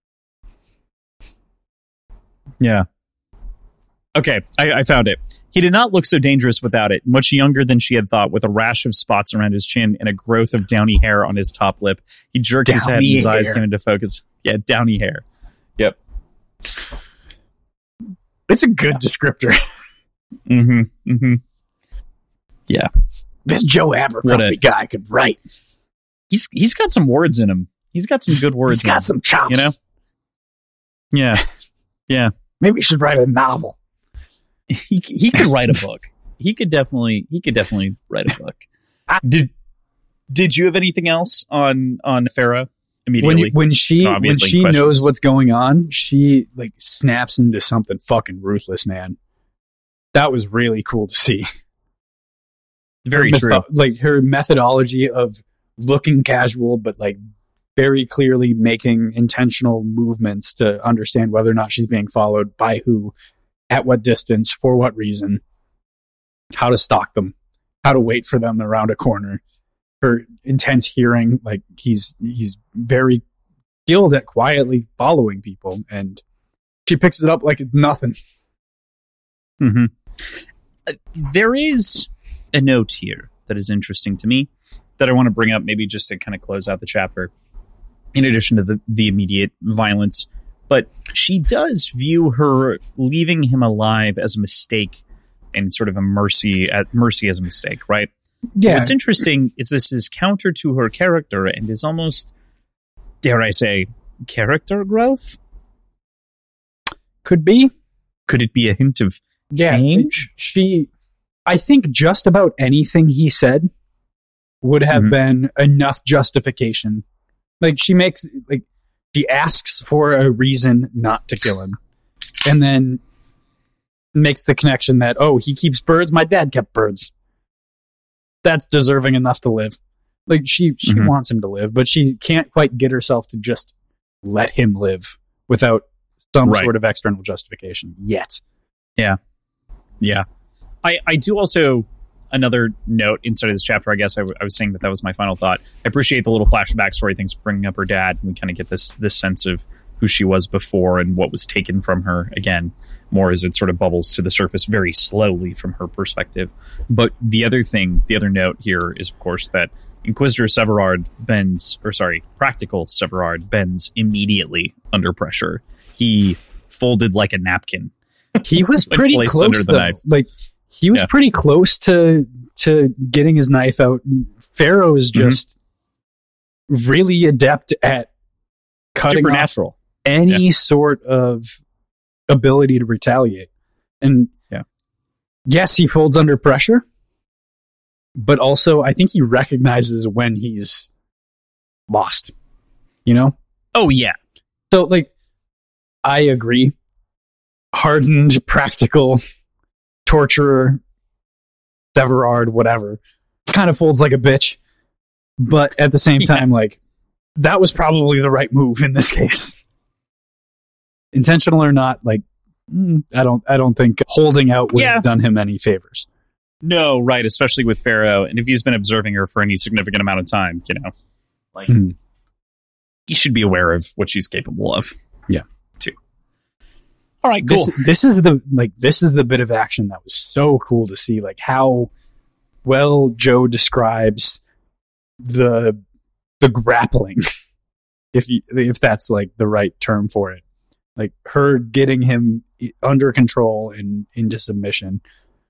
Yeah. Okay, I, I found it. He did not look so dangerous without it. Much younger than she had thought, with a rash of spots around his chin and a growth of downy hair on his top lip. He jerked his head and Downy his eyes hair. came into focus. Yeah, downy hair. Yep. It's a good descriptor. Mm-hmm. Mm-hmm. This Joe Abercrombie What a- guy could write. He's he's got some words in him. He's got some good words He's in got him. some chops. You know? Yeah. Yeah. Maybe he should write a novel. He he could write a book. He could definitely he could definitely write a book. Did did you have anything else on on Farah When immediately? when she No, when obviously she questions. knows what's going on, she like snaps into something fucking ruthless, man. That was really cool to see. Very Her true. metho- Like her methodology of looking casual, but like very clearly making intentional movements to understand whether or not she's being followed, by who, at what distance, for what reason, how to stalk them, how to wait for them around a corner. Her intense hearing, like he's he's very skilled at quietly following people, and she picks it up like it's nothing. hmm Uh, there is a note here that is interesting to me that I want to bring up, maybe just to kind of close out the chapter, in addition to the, the immediate violence. But she does view her leaving him alive as a mistake, and sort of a mercy at mercy as a mistake, right? Yeah, What's interesting is this is counter to her character and is almost, dare I say, character growth? could be. Could it be a hint of Yeah, change? she, I think just about anything he said would have Mhm. been enough justification. Like she makes, like she asks for a reason not to kill him, and then makes the connection that, oh, he keeps birds. My dad kept birds. That's deserving enough to live. Like she, she Mhm. wants him to live, but she can't quite get herself to just let him live without some Right. sort of external justification yet. Yeah. I, I do also, another note inside of this chapter, I guess I, w- I was saying that that was my final thought. I appreciate the little flashback story things bringing up her dad. We kind of get this this sense of who she was before and what was taken from her, again, more as it sort of bubbles to the surface very slowly from her perspective. But the other thing, the other note here is, of course, that Inquisitor Severard bends, or sorry, Practical Severard bends immediately under pressure. He folded like a napkin. He was Like pretty placed close under the though. knife. Like he was Yeah. pretty close to to getting his knife out. Pharaoh is Mhm. just really adept at cutting off Supernatural. any sort of ability to retaliate. And Yeah. yes, he folds under pressure, but also I think he recognizes when he's lost. You know? Oh, yeah. So, like, I agree. Hardened, practical, torturer, Severard, whatever, kind of folds like a bitch. But at the same Yeah. time, like, that was probably the right move in this case. Intentional or not, like, mm, I don't, I don't think holding out would Yeah. have done him any favors. No, right, especially with Pharaoh. And if he's been observing her for any significant amount of time, you know, like, Mhm. he should be aware of what she's capable of. Yeah. Too. All right, cool. This, this is the like this is the bit of action that was so cool to see, like how well Joe describes the the grappling, if you if that's like the right term for it, like her getting him under control and into submission,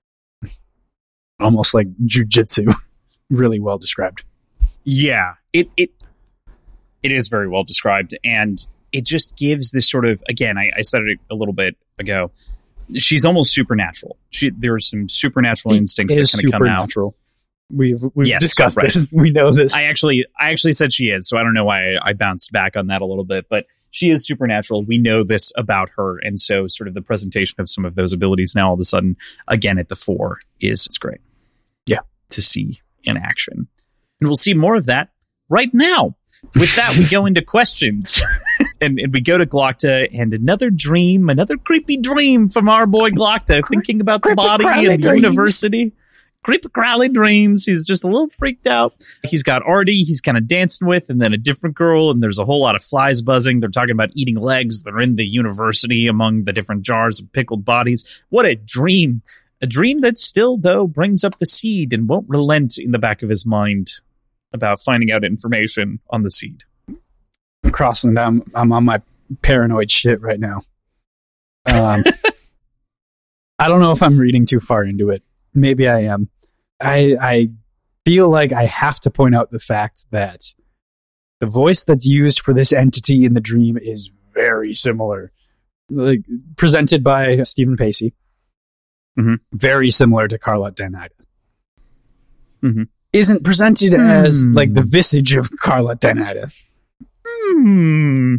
almost like jujitsu. Really well described. Yeah, it it it is very well described, and it just gives this sort of, again, I, I said it a little bit ago. She's almost supernatural. She there are some supernatural It instincts that is kind of come out. supernatural. We've we've Yes, discussed right. this. We know this. I actually I actually said she is, so I don't know why I, I bounced back on that a little bit, but she is supernatural. We know this about her, and so sort of the presentation of some of those abilities now all of a sudden again at the fore is it's great. Yeah, to see in action. And we'll see more of that right now. With that, we go into questions. and, and we go to Glokta, and another dream, another creepy dream from our boy Glokta, thinking about the body and the university. Creepy crawly dreams. He's just a little freaked out. He's got Artie he's kind of dancing with, and then a different girl, and there's a whole lot of flies buzzing. They're talking about eating legs. They're in the university among the different jars of pickled bodies. What a dream. A dream that still, though, brings up the seed and won't relent in the back of his mind about finding out information on the seed. I'm crossing down. I'm on my paranoid shit right now. Um, I don't know if I'm reading too far into it. Maybe I am. I I feel like I have to point out the fact that the voice that's used for this entity in the dream is very similar. Like presented by Stephen Pacey. Mm-hmm. Very similar to Carlotte Danida. Mm-hmm. Isn't presented Hmm. as like the visage of Carlotte Danida. Hmm.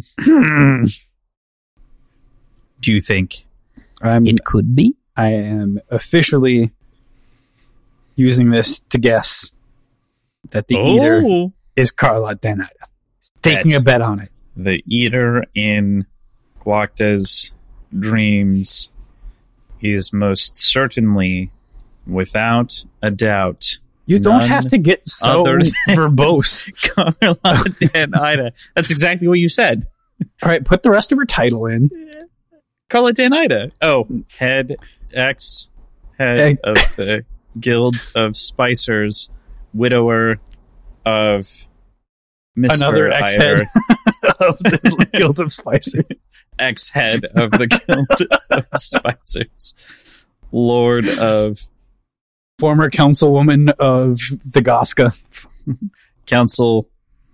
Do you think I'm, it could be? I am officially using this to guess that the eater Oh, is Carlotte Danida. Taking Bet. a bet on it. the eater in Glokta's dreams is most certainly, without a doubt, You don't None have to get so other than- verbose. Carlotte Danida. That's exactly what you said. All right, put the rest of her title in. Carlotte Danida. Oh, head ex head Hey. of the Guild of Spicers, widower of Mister Another ex-head Ida, of the Guild of Spicers. ex-head of the Guild of Spicers, Lord of Former councilwoman of the Goska. Council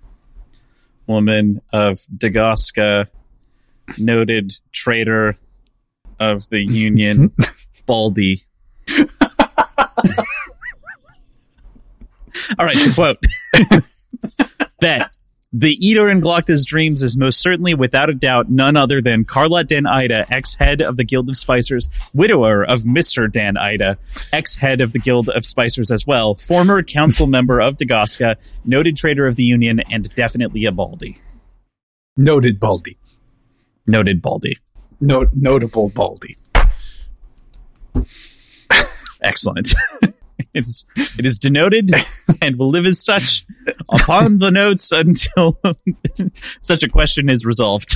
Woman of Dagosca, noted traitor of the Union, Baldy. All right, to quote. Bet. The eater in Glokta's dreams is most certainly, without a doubt, none other than Carlotte Danida, ex-head of the Guild of Spicers, widower of Mister Danida, ex-head of the Guild of Spicers as well, former council member of Dagosca, noted traitor of the Union, and definitely a Baldy. Noted Baldy. Noted Baldy. No, notable Baldy. Excellent. It is, it is denoted and will live as such upon the notes until such a question is resolved.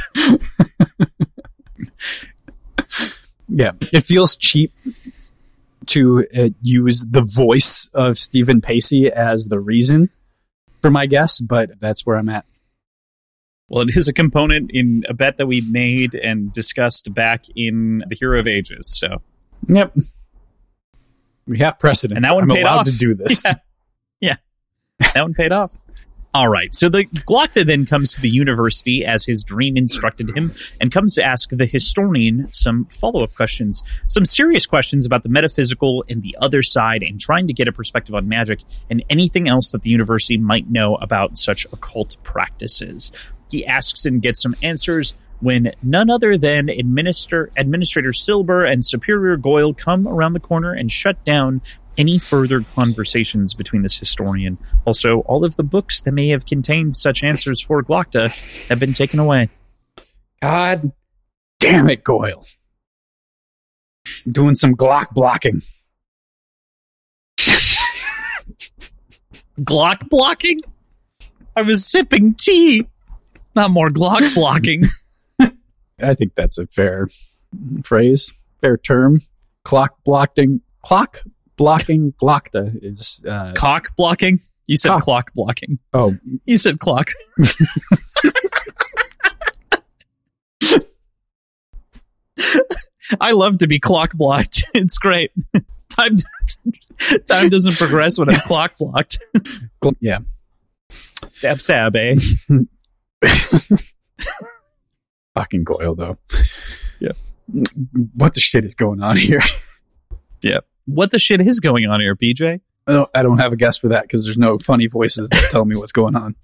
Yeah, it feels cheap to uh, use the voice of Stephen Pacey as the reason for my guess, but that's where I'm at. Well, it is a component in a bet that we made and discussed back in the Hero of Ages. So, Yep. We have precedent. and that one I'm paid allowed off to do this. Yeah, yeah. That one paid off. All right. So the Glokta then comes to the university as his dream instructed him, and comes to ask the historian some follow-up questions, some serious questions about the metaphysical and the other side, and trying to get a perspective on magic and anything else that the university might know about such occult practices. He asks and gets some answers when none other than Administrator, Administrator Silber and Superior Goyle come around the corner and shut down any further conversations between this historian. Also, all of the books that may have contained such answers for Glokta have been taken away. God damn it, Goyle. Doing some Glock blocking. Glock blocking? I was sipping tea. Not more Glock blocking. I think that's a fair phrase, fair term. Clock blocking, clock blocking Glokta is. Uh, Cock blocking? You said Cock. clock blocking. oh, You said clock. I love to be clock blocked. It's great. Time doesn't, time doesn't progress when I'm clock blocked. gl- yeah. Stab, stab, eh? Fucking Goyle, though. what the shit is going on here? Yeah. What the shit is going on here, P J? I don't, I don't have a guess for that because there's no funny voices that tell me what's going on.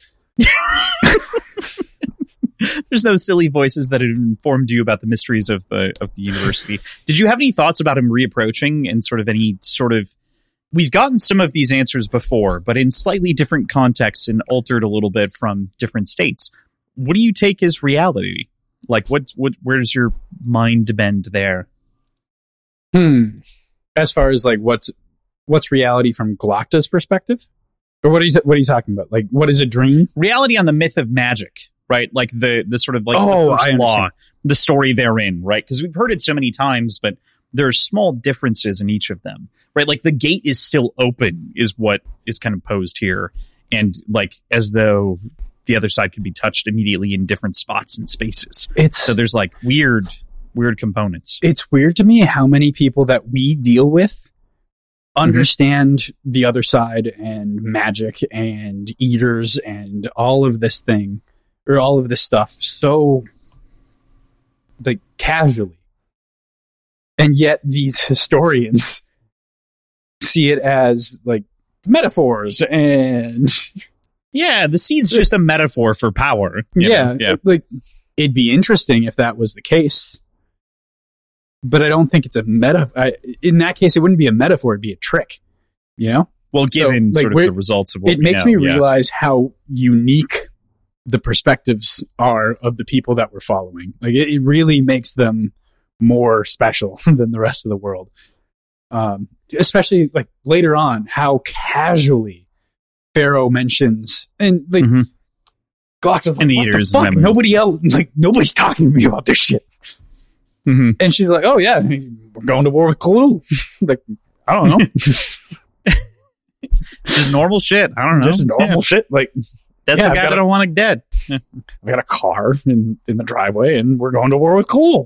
There's no silly voices that have informed you about the mysteries of the of the university. Did you have any thoughts about him reapproaching and sort of any sort of... We've gotten some of these answers before, but in slightly different contexts and altered a little bit from different states. What do you take as reality? Like, what, what, where does your mind bend there? Hmm. As far as like what's what's reality from Glokta's perspective, or what are you what are you talking about? Like, what is a dream? Reality on the myth of magic, right? Like the the sort of like oh, the first I law, understand. the story therein, right? Because we've heard it so many times, but there are small differences in each of them, right? Like the gate is still open, is what is kind of posed here, and like as though the other side could be touched immediately in different spots and spaces. It's So there's like weird, weird components. it's weird to me how many people that we deal with understand the other side and magic and eaters and all of this thing or all of this stuff so like casually, and yet these historians see it as like metaphors and Yeah, the seed's just a metaphor for power. you yeah, know? yeah. like it'd be interesting if that was the case, but I don't think it's a meta. I, in that case, it wouldn't be a metaphor; it'd be a trick. You know, Well, given like, sort of we're- the results of what it we makes know, me yeah. realize how unique the perspectives are of the people that we're following. Like it, it really makes them more special than the rest of the world. Um, especially like later on, how casually Pharaoh mentions and like Mhm. Glokta's like, And the what eaters the in fuck? that movie. Nobody else, like nobody's talking to me about this shit. Mhm. And she's like, "Oh yeah, we're going to war with Cthulhu." Like, I don't know, Just normal shit. I don't know. just normal Yeah. shit. Like, That's Yeah, the I've guy got that a- I want dead. I got a car in, in the driveway, and we're going to war with Cthulhu.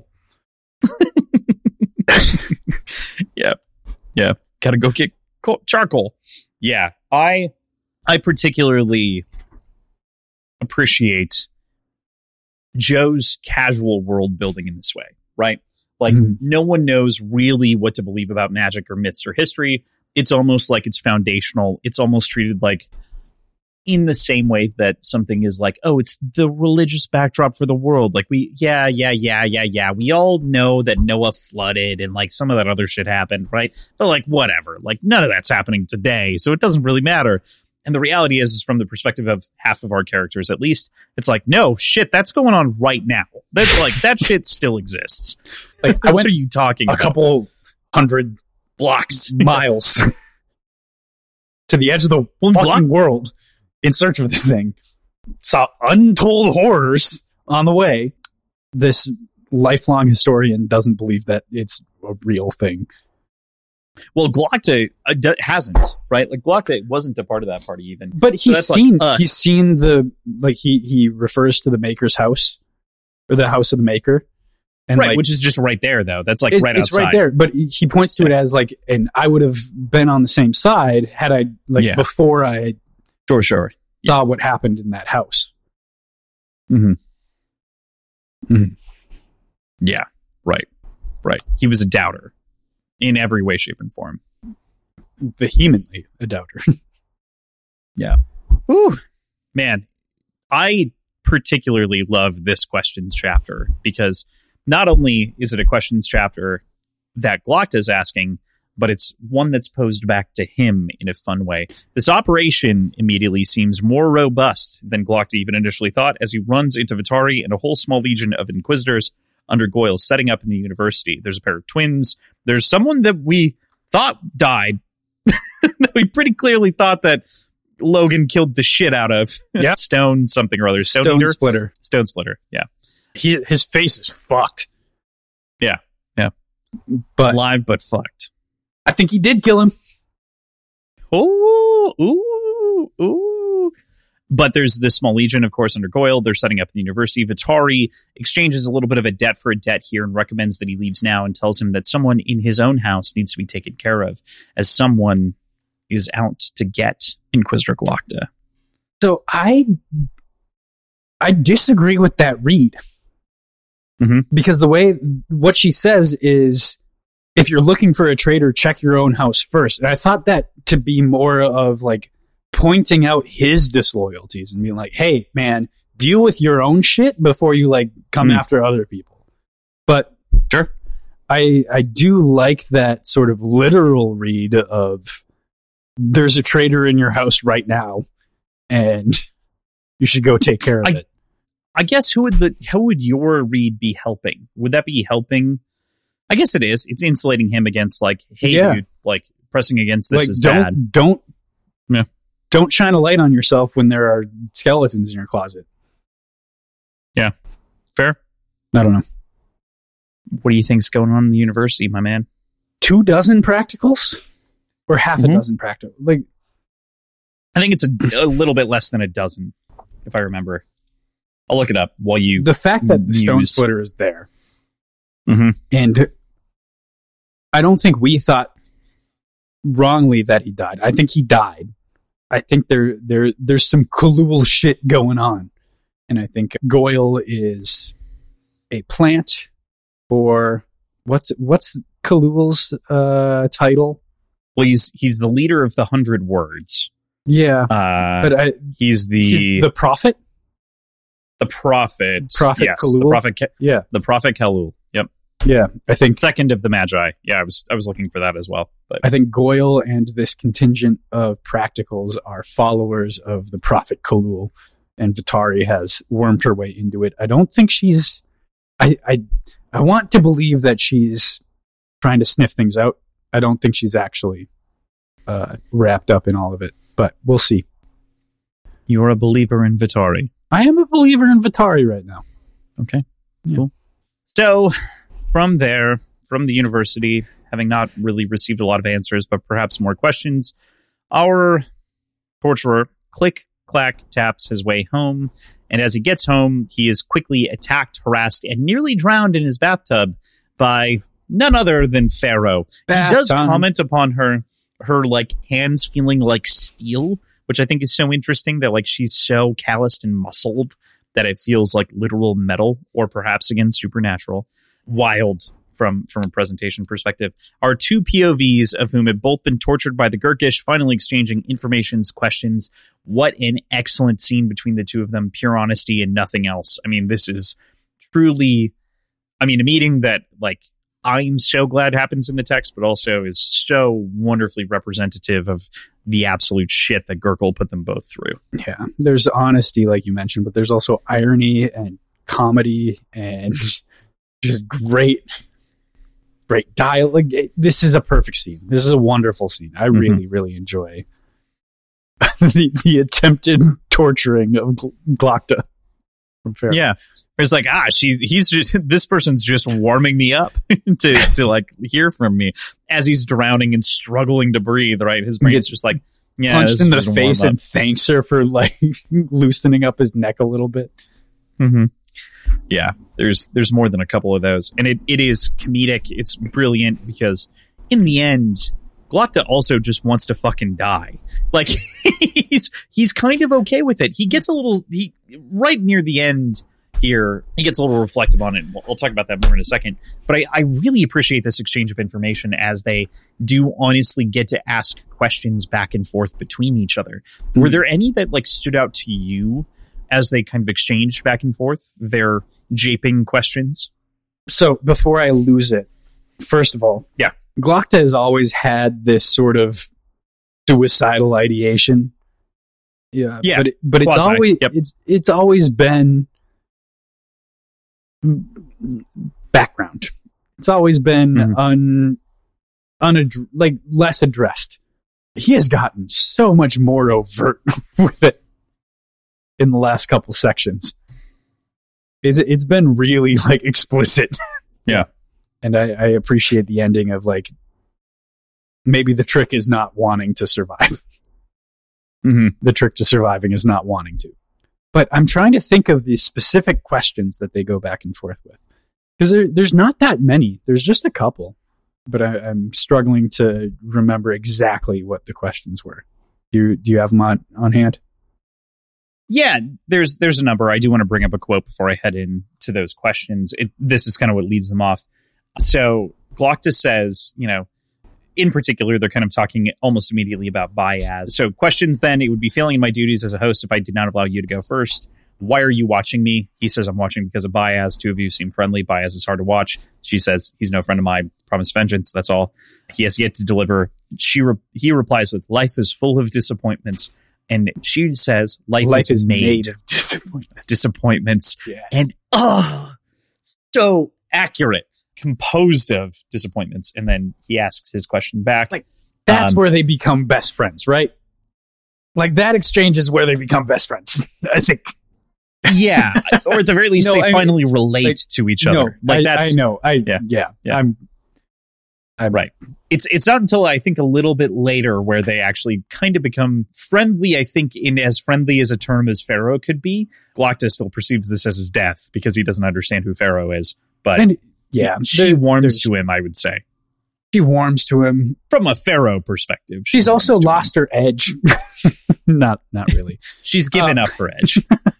Yeah. Yeah. Gotta go get co- charcoal. Yeah. I I particularly appreciate Joe's casual world building in this way, right? Like Mhm. no one knows really what to believe about magic or myths or history. It's almost like it's foundational. It's almost treated like in the same way that something is like, oh, it's the religious backdrop for the world. Like we, yeah, yeah, yeah, yeah, yeah. We all know that Noah flooded and like some of that other shit happened, right? But like, whatever, like none of that's happening today. So it doesn't really matter. And the reality is, is from the perspective of half of our characters, at least, it's like, no shit, that's going on right now. That's like, that shit still exists. Like, I What went are you talking a about? couple hundred blocks. miles to the edge of the One fucking block? world in search of this thing. Saw untold horrors on the way. This lifelong historian doesn't believe that it's a real thing. Well, Glokta uh, d- hasn't, right? Like Glokta wasn't a part of that party even. But So he's that's like seen us. he's seen the like he he refers to the maker's house or the house of the maker. And right, like, which is just right there, though. That's like it- right it's outside. right there, but he he points to it as like, and I would have been on the same side had I like Yeah. before I Sure, sure. saw what happened in that house. Mm-hmm. Mhm. Yeah, right, right. He was a doubter in every way, shape, and form. Vehemently a doubter. Whew. Man, I particularly love this questions chapter because not only is it a questions chapter that Glokta is asking, but it's one that's posed back to him in a fun way. This operation immediately seems more robust than Glokta even initially thought as he runs into Vitari and a whole small legion of Inquisitors under Goyle setting up in the university. There's a pair of twins. There's someone that we thought died. We pretty clearly thought that Logan killed the shit out of. Yeah. Stone something or other. Stone, Stone Eater? Splitter. Stone Splitter. Yeah. He, his face is fucked. Yeah. Yeah. But Alive but fucked. I think he did kill him. Oh, ooh, ooh. But there's this small legion, of course, under Goyle. They're setting up the university. Vitari exchanges a little bit of a debt for a debt here and recommends that he leaves now and tells him that someone in his own house needs to be taken care of as someone is out to get Inquisitor Glokta. So I I disagree with that read. Mm-hmm. Because the way, what she says is, if you're looking for a traitor, check your own house first. And I thought that to be more of like pointing out his disloyalties and being like, hey, man, deal with your own shit before you like come mm. after other people. But sure, I I do like that sort of literal read of there's a traitor in your house right now and you should go take care of I, it. I guess who would the how would your read be helping? Would that be helping? I guess it is. It's insulating him against like, hey, yeah. dude, like pressing against this like, is don't, bad. Don't yeah. don't shine a light on yourself when there are skeletons in your closet. Yeah, fair. I don't know. What do you think's going on in the university, my man? Two dozen practicals, or half mm-hmm. a dozen practicals? Like, I think it's a, a little bit less than a dozen, if I remember. I'll look it up while you. The fact that the stone splitter is there, mm-hmm. and I don't think we thought wrongly that he died. I think he died. I think there there there's some Khalul shit going on, and I think Goyle is a plant for what's what's Khalul's uh, title? Well, he's he's the leader of the Hundred Words. Yeah, uh, but I, he's the he's the prophet. The prophet, prophet yes, Khalul? the prophet, Ke- yeah, the prophet Khalul. Yep, yeah. I think second of the Magi. Yeah, I was I was looking for that as well. But I think Goyle and this contingent of practicals are followers of the prophet Khalul, and Vitari has wormed her way into it. I don't think she's. I I I want to believe that she's trying to sniff things out. I don't think she's actually uh, wrapped up in all of it, but we'll see. You're a believer in Vitari. I am a believer in Vitari right now. Okay, yeah. Cool. So, from there, from the university, having not really received a lot of answers, but perhaps more questions, our torturer, click, clack, taps his way home, and as he gets home, he is quickly attacked, harassed, and nearly drowned in his bathtub by none other than Pharaoh. Bath he does time. comment upon her, her like hands feeling like steel, which I think is so interesting that like she's so calloused and muscled that it feels like literal metal, or perhaps again supernatural. Wild from from a presentation perspective. Our two P O Vs of whom have both been tortured by the Gurkish, finally exchanging informations, questions. What an excellent scene between the two of them. Pure honesty and nothing else. I mean, this is truly, I mean, a meeting that like I'm so glad happens in the text, but also is so wonderfully representative of the absolute shit that Gurkel put them both through. Yeah, there's honesty, like you mentioned, but there's also irony and comedy and just great, great dialogue. This is a perfect scene. This is a wonderful scene. I mm-hmm. really, really enjoy the, the attempted torturing of Glokta from Pharaoh. Yeah. It's like, ah, she, he's just, this person's just warming me up to, to like hear from me as he's drowning and struggling to breathe, right? His brain's just like, yeah, punched in the face and thanks her for like loosening up his neck a little bit. Mm-hmm. Yeah, there's, there's more than a couple of those. And it, it is comedic. It's brilliant because in the end, Glokta also just wants to fucking die. Like he's, he's kind of okay with it. He gets a little, he, right near the end, here, he gets a little reflective on it. We'll, we'll talk about that more in a second. But I, I really appreciate this exchange of information as they do honestly get to ask questions back and forth between each other. Mm-hmm. Were there any that like stood out to you as they kind of exchanged back and forth their japing questions? So before I lose it, first of all, yeah, Glokta has always had this sort of suicidal ideation. Yeah, yeah, but it, but it's Quasi. always yep. it's it's always been background. It's always been mm-hmm. un, unad- like less addressed. He has gotten so much more overt with it in the last couple sections. It's, it's been really like explicit. Yeah. And I, I appreciate the ending of like, maybe the trick is not wanting to survive. Mm-hmm. The trick to surviving is not wanting to. But I'm trying to think of the specific questions that they go back and forth with. Because there, there's not that many. There's just a couple. But I, I'm struggling to remember exactly what the questions were. Do you, do you have them on, on hand? Yeah, there's there's a number. I do want to bring up a quote before I head into to those questions. It, this is kind of what leads them off. So Glokta says, you know, in particular, they're kind of talking almost immediately about Bayaz. So questions then, it would be failing in my duties as a host if I did not allow you to go first. Why are you watching me? He says, I'm watching because of Bayaz. Two of you seem friendly. Bayaz is hard to watch. She says, he's no friend of mine. Promise vengeance. That's all. He has yet to deliver. She re- He replies with, life is full of disappointments. And she says, life, Life is, is made, made of disappointment. disappointments. Yeah. And, oh, so accurate. Composed of disappointments. And then he asks his question back. Like, that's Um, where they become best friends, right? Like, that exchange is where they become best friends, I think. Yeah. Or at the very least, No, they I mean, finally relate like, to each No, other. Like I, that's I know. I Yeah. yeah. Yeah. I'm, I'm right. It's it's not until I think a little bit later where they actually kind of become friendly. I think in as friendly as a term as Pharaoh could be. Glokta still perceives this as his death because he doesn't understand who Pharaoh is. But And yeah, she there- warms there's- to him, I would say. She warms to him. From a Pharaoh perspective. she She's warms also to him. lost her edge. not not really. She's given Uh, up her edge.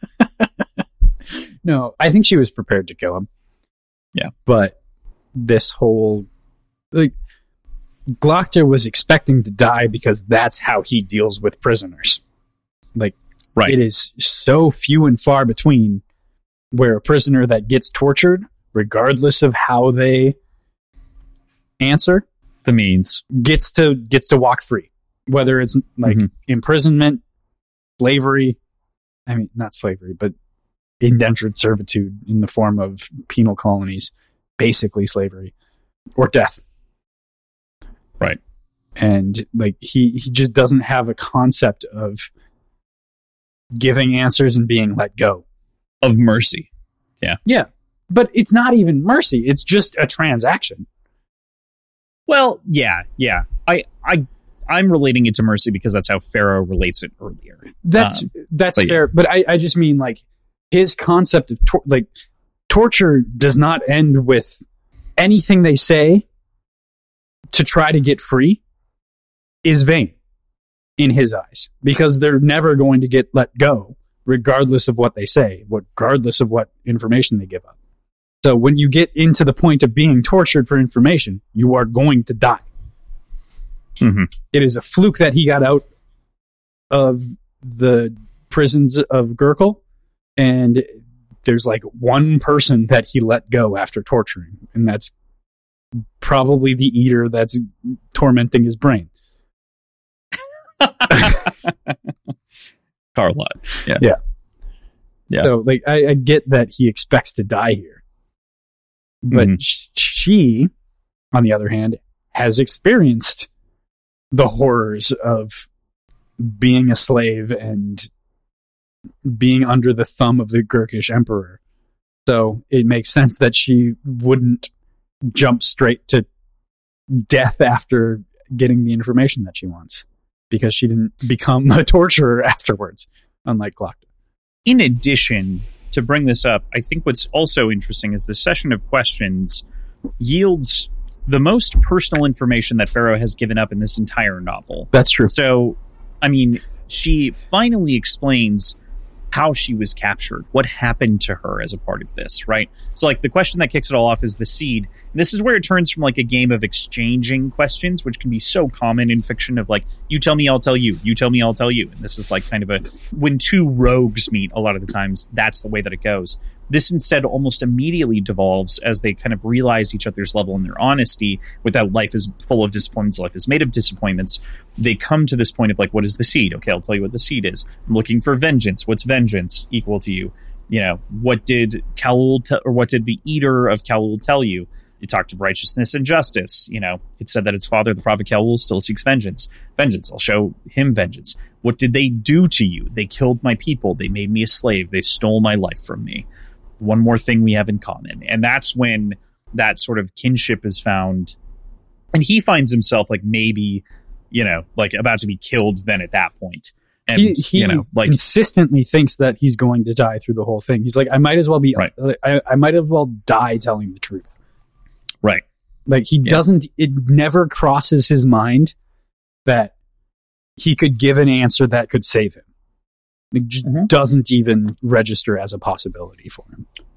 No, I think she was prepared to kill him. Yeah. But this whole like Glokta was expecting to die because that's how he deals with prisoners. Like Right. it is so few and far between where a prisoner that gets tortured, regardless of how they answer, The means. gets to gets to walk free. Whether it's like Mhm. imprisonment, slavery, I mean not slavery, but indentured servitude in the form of penal colonies, basically slavery, or death. Right. And like he he just doesn't have a concept of giving answers and being let go. Of mercy. Yeah. But it's not even mercy, it's just a transaction. Well, yeah, yeah. I, I, I'm relating it to mercy because that's how Pharaoh relates it earlier. That's Um, that's but fair, but I, I just mean like his concept of tor- like torture does not end with anything they say to try to get free is vain in his eyes because they're never going to get let go regardless of what they say, regardless of what information they give up. So when you get into the point of being tortured for information, you are going to die. Mhm. It is a fluke that he got out of the prisons of Gurkul, and there's like one person that he let go after torturing, and that's probably the eater that's tormenting his brain. Carlot. Yeah. Yeah. Yeah. So like I, I get that he expects to die here, but Mhm. sh- she, on the other hand, has experienced the horrors of being a slave and being under the thumb of the Gurkish emperor. So it makes sense that she wouldn't jump straight to death after getting the information that she wants, because she didn't become a torturer afterwards, unlike Glokta. In addition, to bring this up, I think what's also interesting is the session of questions yields the most personal information that Pharaoh has given up in this entire novel. That's true. So, I mean, she finally explains how she was captured, what happened to her as a part of this, right? So, like, the question that kicks it all off is the seed. And this is where it turns from, like, a game of exchanging questions, which can be so common in fiction of, like, you tell me, I'll tell you. You tell me, I'll tell you. And this is, like, kind of a... When two rogues meet, a lot of the times, that's the way that it goes. This instead almost immediately devolves as they kind of realize each other's level and their honesty with that life is full of disappointments, life is made of disappointments. They come to this point of like, what is the seed? Okay, I'll tell you what the seed is. I'm looking for vengeance. What's vengeance equal to you? You know, what did Khalul te- or what did the eater of Khalul tell you? It talked of righteousness and justice. You know, it said that its father, the prophet Khalul, still seeks vengeance. Vengeance, I'll show him vengeance. What did they do to you? They killed my people. They made me a slave. They stole my life from me. One more thing we have in common. And that's when that sort of kinship is found. And he finds himself like maybe, you know, like about to be killed then at that point. And, he he you know, like, consistently thinks that he's going to die through the whole thing. He's like, I might as well be, Right. I, I might as well die telling the truth. right. Like he Yeah. doesn't, it never crosses his mind that he could give an answer that could save him. It just Mhm. doesn't even register as a possibility for him.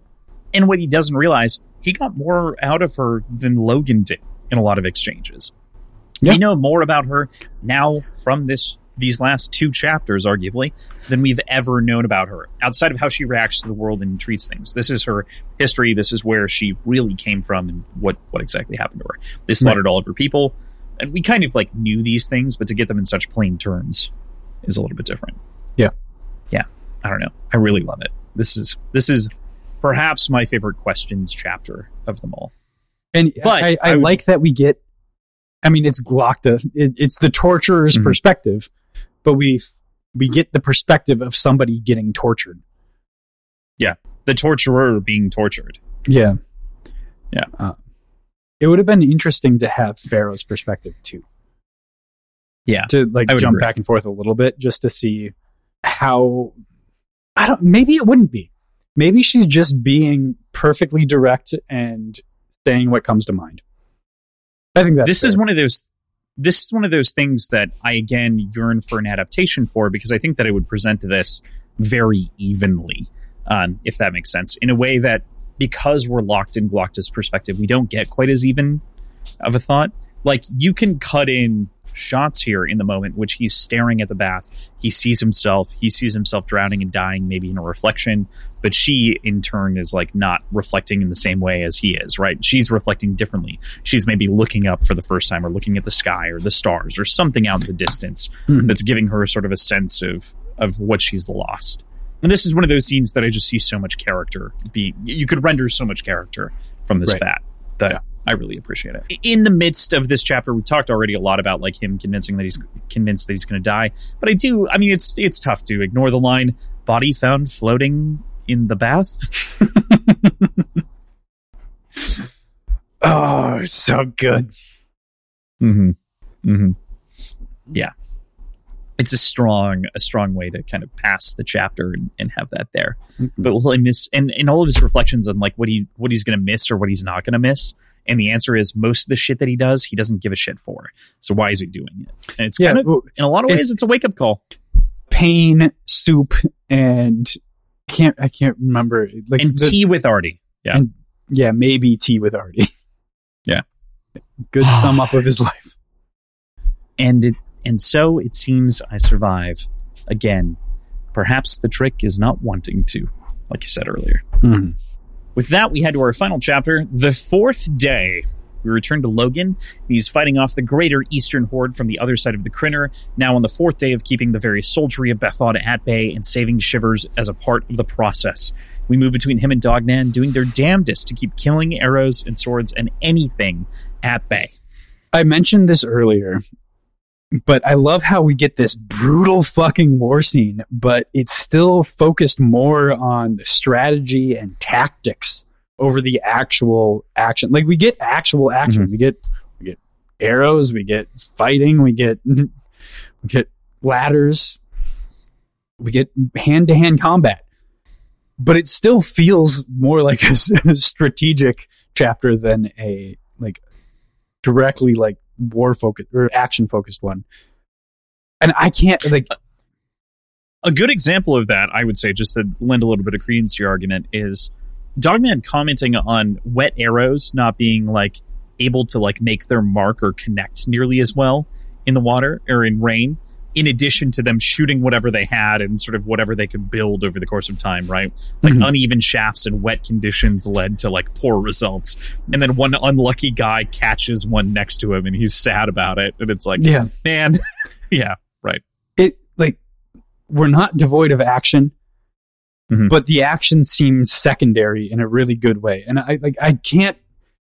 And what he doesn't realize, he got more out of her than Logan did in a lot of exchanges. Yeah. We know more about her now from this these last two chapters, arguably, than we've ever known about her, outside of how she reacts to the world and treats things. This is her history. This is where she really came from and what, what exactly happened to her. They slaughtered right. all of her people. And we kind of like knew these things, but to get them in such plain terms is a little bit different. Yeah. Yeah. I don't know. I really love it. This is this is perhaps my favorite questions chapter of them all. And but I, I, I would, like that we get, I mean, it's Glokta. It, it's the torturer's mm-hmm. perspective, but we we get the perspective of somebody getting tortured. Yeah. The torturer being tortured. Yeah. Yeah. Uh, it would have been interesting to have Pharaoh's perspective too. Yeah. To like jump agree. back and forth a little bit just to see how, I don't, maybe it wouldn't be. Maybe she's just being perfectly direct and saying what comes to mind. I think that's This fair. is one of those this is one of those things that I again yearn for an adaptation for, because I think that it would present this very evenly, um, if that makes sense. In a way that, because we're locked in Glokta's perspective, we don't get quite as even of a thought. Like, you can cut in shots here in the moment which he's staring at the bath. He sees himself. He sees himself drowning and dying, maybe in a reflection. But she, in turn, is like not reflecting in the same way as he is, right? She's reflecting differently. She's maybe looking up for the first time, or looking at the sky or the stars or something out in the distance mm-hmm. that's giving her sort of a sense of of what she's lost. And this is one of those scenes that I just see so much character be. You could render so much character from this right. bat that yeah. I really appreciate it. In the midst of this chapter, we talked already a lot about like him convincing that he's convinced that he's going to die. But I do. I mean, it's it's tough to ignore the line "body found floating in the bath." Oh, so good. Mm-hmm. Mm-hmm. Yeah. It's a strong, a strong way to kind of pass the chapter and, and have that there. Mm-hmm. But will I miss, and, and all of his reflections on like what he what he's going to miss or what he's not going to miss. And the answer is, most of the shit that he does, he doesn't give a shit for. So why is he doing it? And it's yeah, kind of, well, in a lot of ways, it's, it's a wake up call. Pain, soup, and I can't I can't remember like and the, tea with Artie. Yeah, and, yeah, maybe tea with Artie. Yeah, good sum up of his life. And it. And so it seems I survive. Again, perhaps the trick is not wanting to, like you said earlier. Mm-hmm. With that, we head to our final chapter, the fourth day. We return to Logan. He's fighting off the greater Eastern Horde from the other side of the Crinner, now on the fourth day of keeping the very soldiery of Bethod at bay and saving Shivers as a part of the process. We move between him and Dogman, doing their damnedest to keep killing arrows and swords and anything at bay. I mentioned this earlier, but I love how we get this brutal fucking war scene, but it's still focused more on the strategy and tactics over the actual action. Like, we get actual action. Mm-hmm. We get we get arrows, we get fighting, we get we get ladders, we get hand-to-hand combat. But it still feels more like a, a strategic chapter than a like directly like war focused or action focused one. And I can't like a good example of that, I would say, just to lend a little bit of credence to your argument, is Dogman commenting on wet arrows not being like able to like make their mark or connect nearly as well in the water or in rain, in addition to them shooting whatever they had and sort of whatever they could build over the course of time, right? Like mm-hmm. uneven shafts and wet conditions led to like poor results. And then one unlucky guy catches one next to him and he's sad about it. And it's like, yeah, man, yeah, right. It like, we're not devoid of action, mm-hmm. but the action seems secondary in a really good way. And I like, I can't,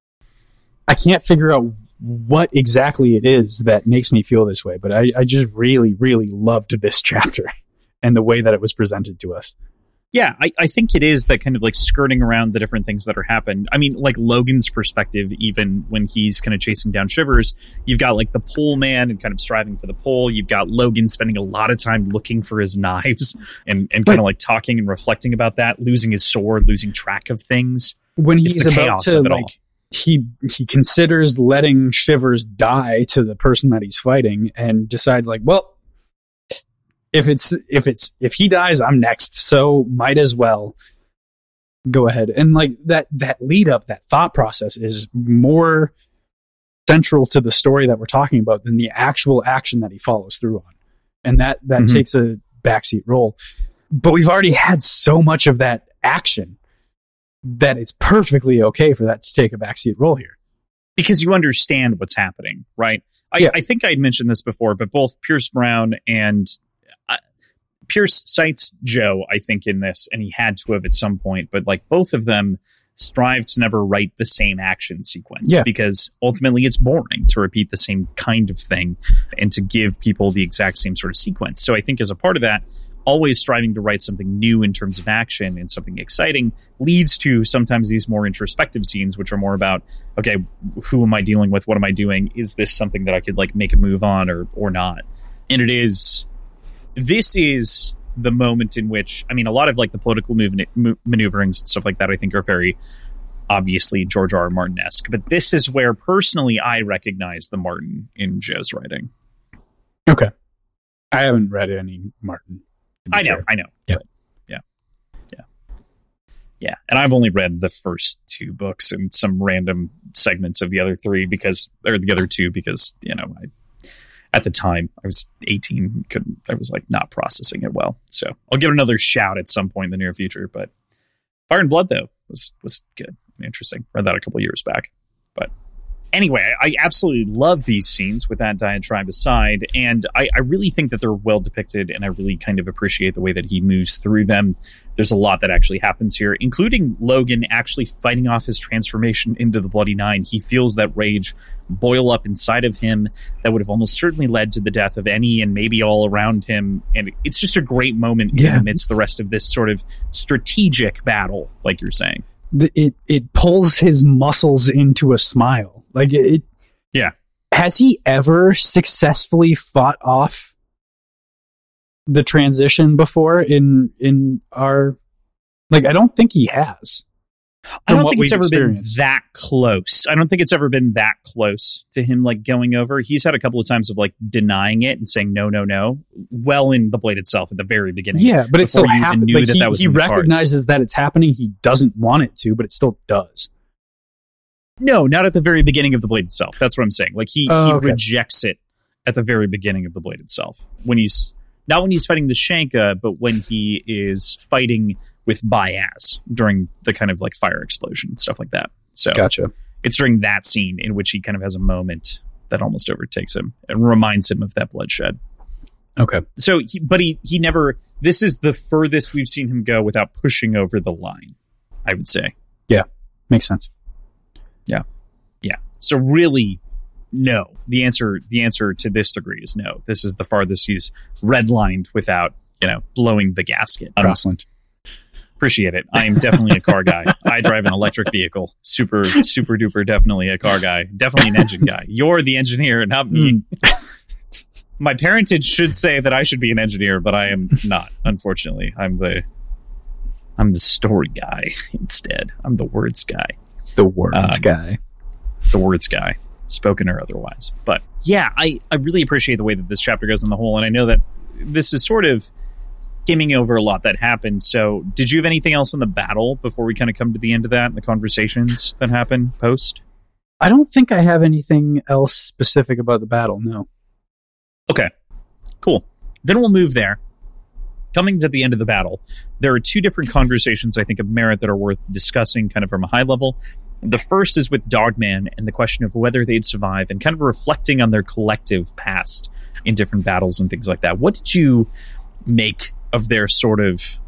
I can't figure out what exactly it is that makes me feel this way, but I, I just really, really loved this chapter and the way that it was presented to us. Yeah, I, I think it is that kind of like skirting around the different things that are happening. I mean, like Logan's perspective, even when he's kind of chasing down Shivers, you've got like the pole man and kind of striving for the pole. You've got Logan spending a lot of time looking for his knives and, and kind of like talking and reflecting about that, losing his sword, losing track of things. When he's about to like, all. he he considers letting Shivers die to the person that he's fighting and decides like, well, if it's if it's if he dies, I'm next, so might as well. go ahead. And like that, that lead up, that thought process is more central to the story that we're talking about than the actual action that he follows through on. And that, that mm-hmm. takes a backseat role. But we've already had so much of that action that it's perfectly okay for that to take a backseat role here. Because you understand what's happening, right? I, yeah. I think I mentioned this before, but both Pierce Brown and uh, Pierce cites Joe, I think, in this, and he had to have at some point, but like both of them strive to never write the same action sequence yeah. because ultimately it's boring to repeat the same kind of thing and to give people the exact same sort of sequence. So I think as a part of that, always striving to write something new in terms of action and something exciting leads to sometimes these more introspective scenes, which are more about, okay, who am I dealing with? What am I doing? Is this something that I could like make a move on or, or not? And it is, this is the moment in which, I mean, a lot of like the political move, maneuverings and stuff like that, I think are very obviously George R. R. Martin-esque, but this is where personally I recognize the Martin in Joe's writing. Okay. I haven't read any Martin. I know, fair. I know. Yeah. yeah. Yeah. Yeah. And I've only read the first two books and some random segments of the other three because, or the other two because, you know, I, at the time I was eighteen, couldn't, I was like not processing it well. So I'll give it another shout at some point in the near future. But Fire and Blood, though, was, was good and interesting. Read that a couple of years back. But anyway, I absolutely love these scenes with that diatribe aside, and I, I really think that they're well depicted, and I really kind of appreciate the way that he moves through them. There's a lot that actually happens here, including Logan actually fighting off his transformation into the Bloody Nine. He feels that rage boil up inside of him that would have almost certainly led to the death of any and maybe all around him, and it's just a great moment yeah. amidst the rest of this sort of strategic battle, like you're saying. The, it, it pulls his muscles into a smile. Like it, yeah. Has he ever successfully fought off the transition before in in our? Like, I don't think he has. I don't think it's ever been that close. I don't think it's ever been that close to him like going over. He's had a couple of times of like denying it and saying no, no, no. Well, in the Blade itself at the very beginning. Yeah, but it still happened. Like, that he that was he recognizes cards. that it's happening. He doesn't want it to, but it still does. No, not at the very beginning of the Blade itself. That's what I'm saying. Like he, oh, he okay. rejects it at the very beginning of the Blade itself. When he's not when he's fighting the Shanka, but when he is fighting with Bayaz during the kind of like fire explosion and stuff like that. So gotcha. It's during that scene in which he kind of has a moment that almost overtakes him and reminds him of that bloodshed. Okay. So, he, but he he never. This is the furthest we've seen him go without pushing over the line, I would say. Yeah, makes sense. Yeah. Yeah. So really, no. The answer the answer to this degree is no. This is the farthest he's redlined without, you know, blowing the gasket. Um, Crossland. Appreciate it. I am definitely a car guy. I drive an electric vehicle. Super, super duper definitely a car guy. Definitely an engine guy. You're the engineer, not me. Mm. My parentage should say that I should be an engineer, but I am not, unfortunately. I'm the I'm the story guy instead. I'm the words guy. The words um, guy. The words guy, spoken or otherwise. But yeah, I, I really appreciate the way that this chapter goes on the whole, and I know that this is sort of skimming over a lot that happened. So did you have anything else in the battle before we kind of come to the end of that and the conversations that happen post? I don't think I have anything else specific about the battle, no. Okay, cool. Then we'll move there. Coming to the end of the battle, there are two different conversations I think of merit that are worth discussing kind of from a high level. The first is with Dogman and the question of whether they'd survive and kind of reflecting on their collective past in different battles and things like that. What did you make of their sort of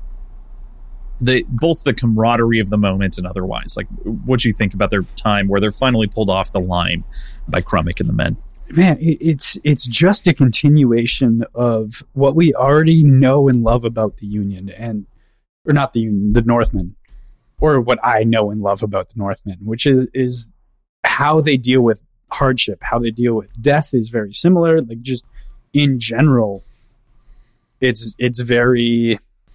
the both the camaraderie of the moment and otherwise? Like, what do you think about their time where they're finally pulled off the line by Crummick and the men? Man, it's it's just a continuation of what we already know and love about the Union, and or not the Union, the Northmen, or what I know and love about the Northmen, which is is how they deal with hardship, how they deal with death is very similar. Like, just in general, it's it's very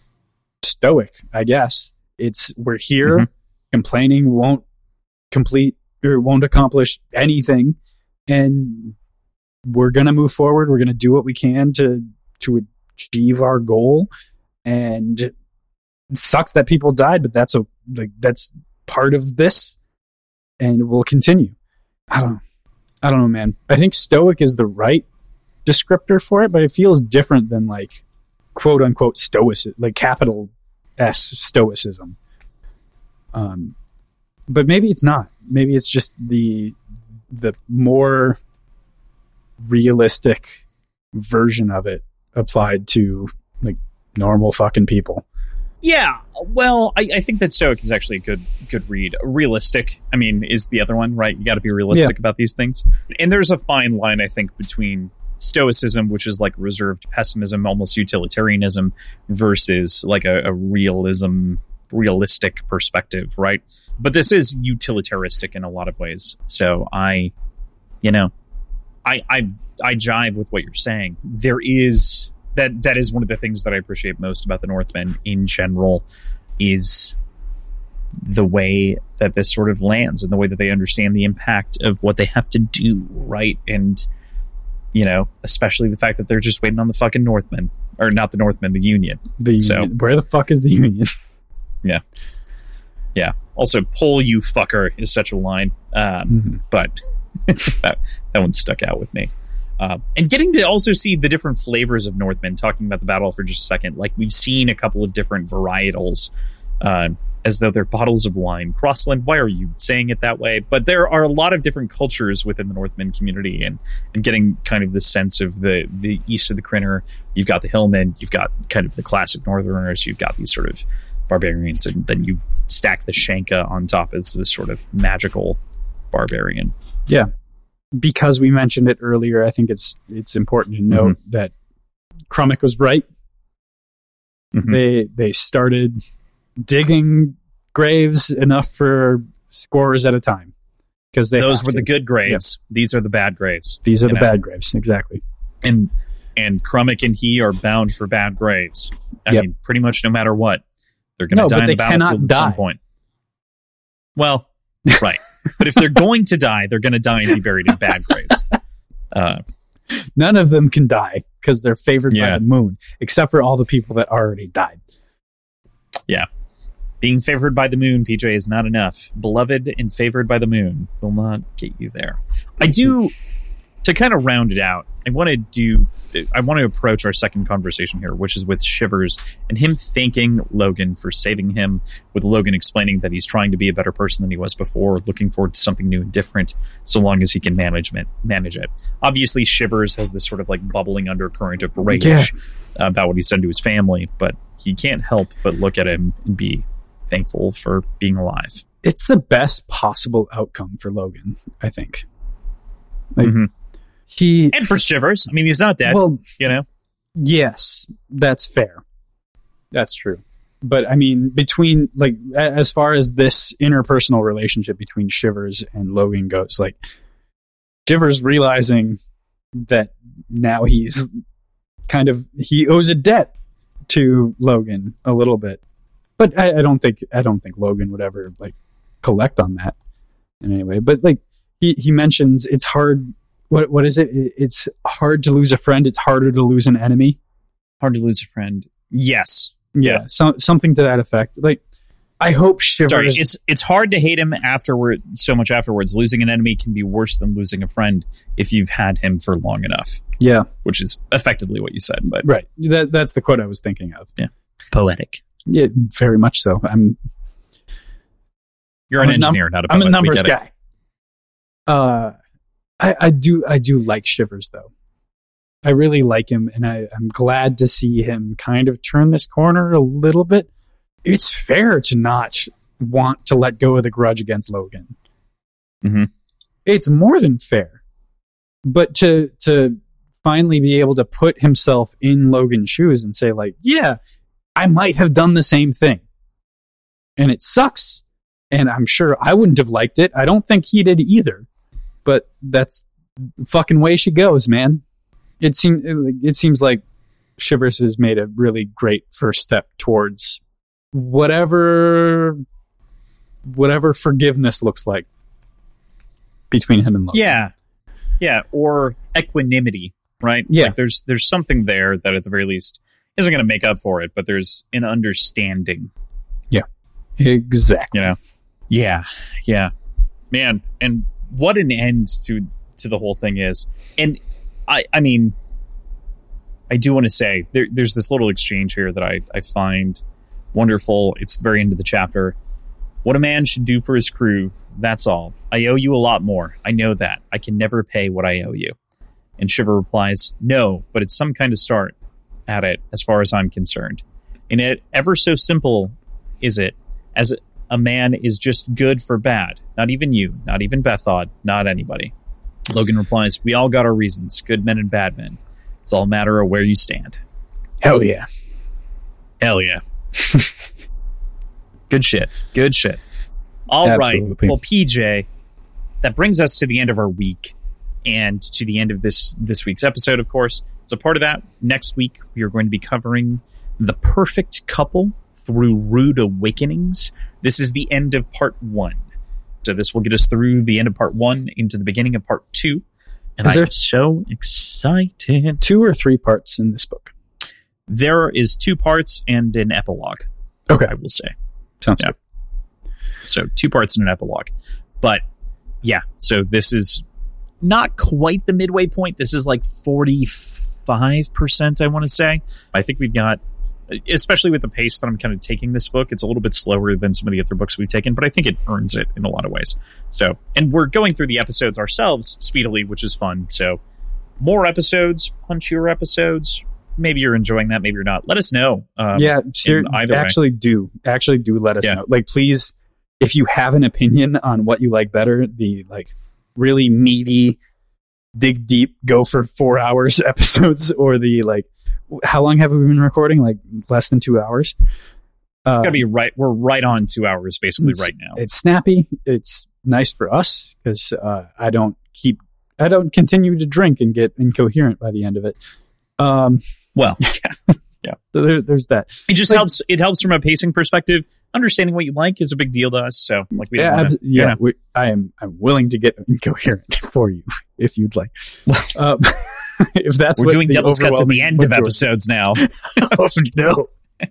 stoic, I guess. It's we're here, mm-hmm. complaining won't complete or won't accomplish anything, and we're going to move forward. We're going to do what we can to to achieve our goal. And it sucks that people died, but that's a, like that's part of this, and will continue. I don't, I don't know, man. I think stoic is the right descriptor for it, but it feels different than like quote unquote stoicism, like capital S stoicism. Um, but maybe it's not. Maybe it's just the the more realistic version of it applied to like normal fucking people. Yeah, well, I, I think that stoic is actually a good good read. Realistic, I mean, is the other one, right? You got to be realistic yeah. about these things. And there's a fine line, I think, between stoicism, which is like reserved pessimism, almost utilitarianism, versus like a, a realism, realistic perspective, right? But this is utilitaristic in a lot of ways. So I, you know, I I I jive with what you're saying. There is that that is one of the things that I appreciate most about the Northmen in general, is the way that this sort of lands and the way that they understand the impact of what they have to do, right? And, you know, especially the fact that they're just waiting on the fucking Northmen, or not the Northmen, the Union. The so Union. Where the fuck is the Union? Yeah. Yeah. Also, "pull you fucker" is such a line. Um, mm-hmm. But that, that one stuck out with me. Uh, and getting to also see the different flavors of Northmen, talking about the battle for just a second, like we've seen a couple of different varietals, uh, as though they're bottles of wine. Crossland, why are you saying it that way? But there are a lot of different cultures within the Northman community, and, and getting kind of the sense of the, the east of the Crinner. You've got the Hillmen, you've got kind of the classic Northerners, you've got these sort of barbarians, and then you stack the Shanka on top as this sort of magical barbarian. Yeah. Because we mentioned it earlier, I think it's it's important to note mm-hmm. that Crummock was right. Mm-hmm. They they started digging graves enough for scores at a time, because they those were to. the good graves. Yep. These are the bad graves. These are the know? bad graves, exactly. And and Crummock and he are bound for bad graves. I yep. mean, pretty much no matter what, they're going to no, die on the battlefield at die. some point. Well, right. But if they're going to die, they're going to die and be buried in bad graves. Uh, None of them can die because they're favored yeah. by the moon, except for all the people that already died. Yeah. Being favored by the moon, P J, is not enough. Beloved and favored by the moon will not get you there. I do, to kind of round it out, I want to do, I want to approach our second conversation here, which is with Shivers and him thanking Logan for saving him, with Logan explaining that he's trying to be a better person than he was before, looking forward to something new and different, so long as he can manage it. Manage it. Obviously, Shivers has this sort of like bubbling undercurrent of rage yeah. about what he said to his family, but he can't help but look at him and be thankful for being alive. It's the best possible outcome for Logan, I think. Like, mm-hmm. He and for Shivers, I mean, he's not dead. Well, you know. Yes, that's fair. That's true. But I mean, between like as far as this interpersonal relationship between Shivers and Logan goes, like Shivers realizing that now he's kind of he owes a debt to Logan a little bit, but I, I don't think I don't think Logan would ever like collect on that in any way. But like he he mentions, it's hard. What what is it? It's hard to lose a friend. It's harder to lose an enemy. Hard to lose a friend. Yes. Yeah. yeah. So, something to that effect. Like, I hope Shivers. Sorry, it's it's hard to hate him afterward. So much afterwards. Losing an enemy can be worse than losing a friend if you've had him for long enough. Yeah. Which is effectively what you said. But right. That that's the quote I was thinking of. Yeah. Poetic. Yeah. Very much so. I'm. You're I'm an engineer, num- not a poet. I'm a numbers guy. Uh. I, I do I do like Shivers, though. I really like him, and I, I'm glad to see him kind of turn this corner a little bit. It's fair to not want to let go of the grudge against Logan. Mm-hmm. It's more than fair. But to to finally be able to put himself in Logan's shoes and say, like, yeah, I might have done the same thing. And it sucks. And I'm sure I wouldn't have liked it. I don't think he did either. But that's the fucking way she goes, man. It seems it seems like Shivers has made a really great first step towards whatever whatever forgiveness looks like between him and Logan. Yeah, yeah, or equanimity, right? Yeah, like there's there's something there that at the very least isn't going to make up for it, but there's an understanding. Yeah, Exactly. You know? Yeah. Yeah. Man, and what an end to to the whole thing is. And I I mean, I do want to say there, there's this little exchange here that I, I find wonderful. It's the very end of the chapter. What a man should do for his crew, that's all. I owe you a lot more. I know that. I can never pay what I owe you. And Shiver replies, no, but it's some kind of start at it as far as I'm concerned. And it ever so simple is it, as a man is just good for bad. Not even you, not even Bethod, not anybody. Logan replies, we all got our reasons, good men and bad men. It's all a matter of where you stand. Hell yeah. Hell yeah. Good shit. Good shit. All Absolutely. right. Well, P J, that brings us to the end of our week and to the end of this this week's episode, of course. As a part of that, next week we are going to be covering The Perfect Couple through Rude Awakenings. This is the end of part one. So this will get us through the end of part one into the beginning of part two. And I'm so excited. Two or three parts in this book? There is two parts and an epilogue. Okay. I will say. Sounds yeah. good. So two parts and an epilogue. But yeah, so this is not quite the midway point. This is like forty-five percent, I want to say. I think we've got, especially with the pace that I'm kind of taking this book, it's a little bit slower than some of the other books we've taken, but I think it earns it in a lot of ways. So, and we're going through the episodes ourselves speedily, which is fun. So more episodes, punchier episodes. Maybe you're enjoying that, maybe you're not. Let us know. Um, yeah, ser- actually way. do. Actually do let us yeah. know. Like, please, if you have an opinion on what you like better, the like really meaty, dig deep, go for four hours episodes, or the like, how long have we been recording? Like less than two hours? Uh, it's gotta be right. We're right on two hours basically right now. It's snappy. It's nice for us because uh, I don't keep, I don't continue to drink and get incoherent by the end of it. Um, Well, yeah, yeah. So there, there's that. It just like, helps. It helps from a pacing perspective. Understanding what you like is a big deal to us. So, like, we yeah, wanna, abs- yeah. You know. we, I am. I'm willing to get incoherent for you if you'd like. um, if that's we're what doing devil's cuts at the end of majority. episodes now. Oh no!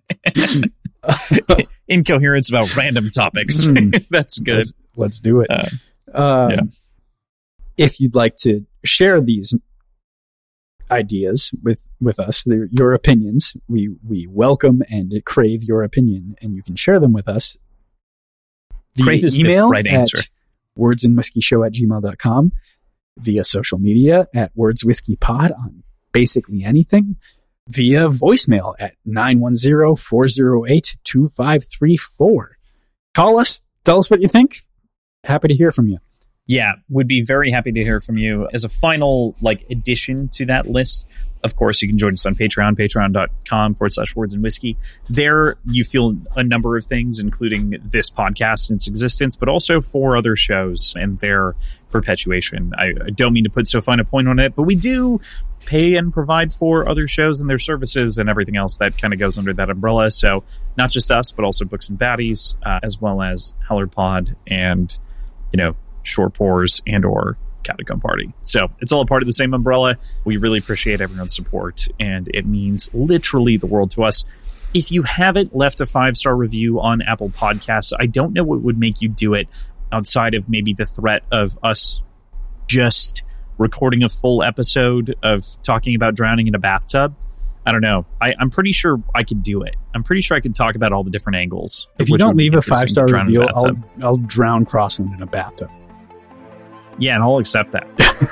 Incoherence about random topics. Mm. That's good. Let's, let's do it. Uh, um, yeah. If you'd like to share these ideas with with us, your opinions, we we welcome and crave your opinion, and you can share them with us via crave is email the right answer. At wordsandwhiskey show at gmail dot com, via social media at wordswhiskeypod on basically anything, via voicemail at nine one zero, four zero eight, two five three four. Call us, tell us what you think. Happy to hear from you. Yeah, would be very happy to hear from you. As a final like addition to that list, of course, you can join us on Patreon, patreon.com forward slash words and whiskey. There you feel a number of things, including this podcast and its existence, but also four other shows and their perpetuation. I, I don't mean to put so fine a point on it, but we do pay and provide for other shows and their services and everything else that kind of goes under that umbrella. So not just us, but also Books and Baddies, uh, as well as Howler Pod and, you know, Short Pours and or Catacomb Party. So it's all a part of the same umbrella. We really appreciate everyone's support, and it means literally the world to us. If you haven't left a five-star review on Apple Podcasts, I don't know what would make you do it outside of maybe the threat of us just recording a full episode of talking about drowning in a bathtub. I don't know. I, I'm pretty sure I could do it. I'm pretty sure I could talk about all the different angles. If you don't leave a five-star review, I'll, I'll drown Crossland in a bathtub. Yeah, and I'll accept that.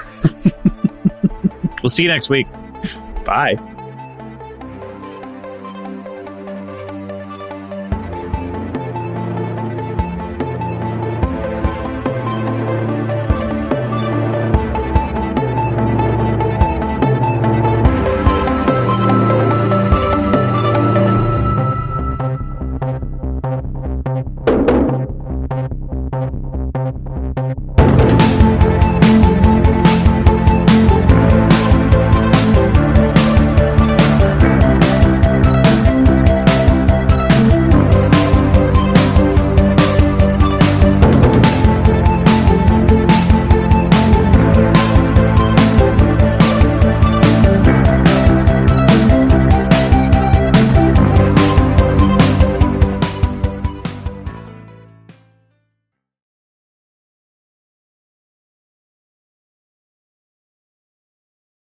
We'll see you next week. Bye.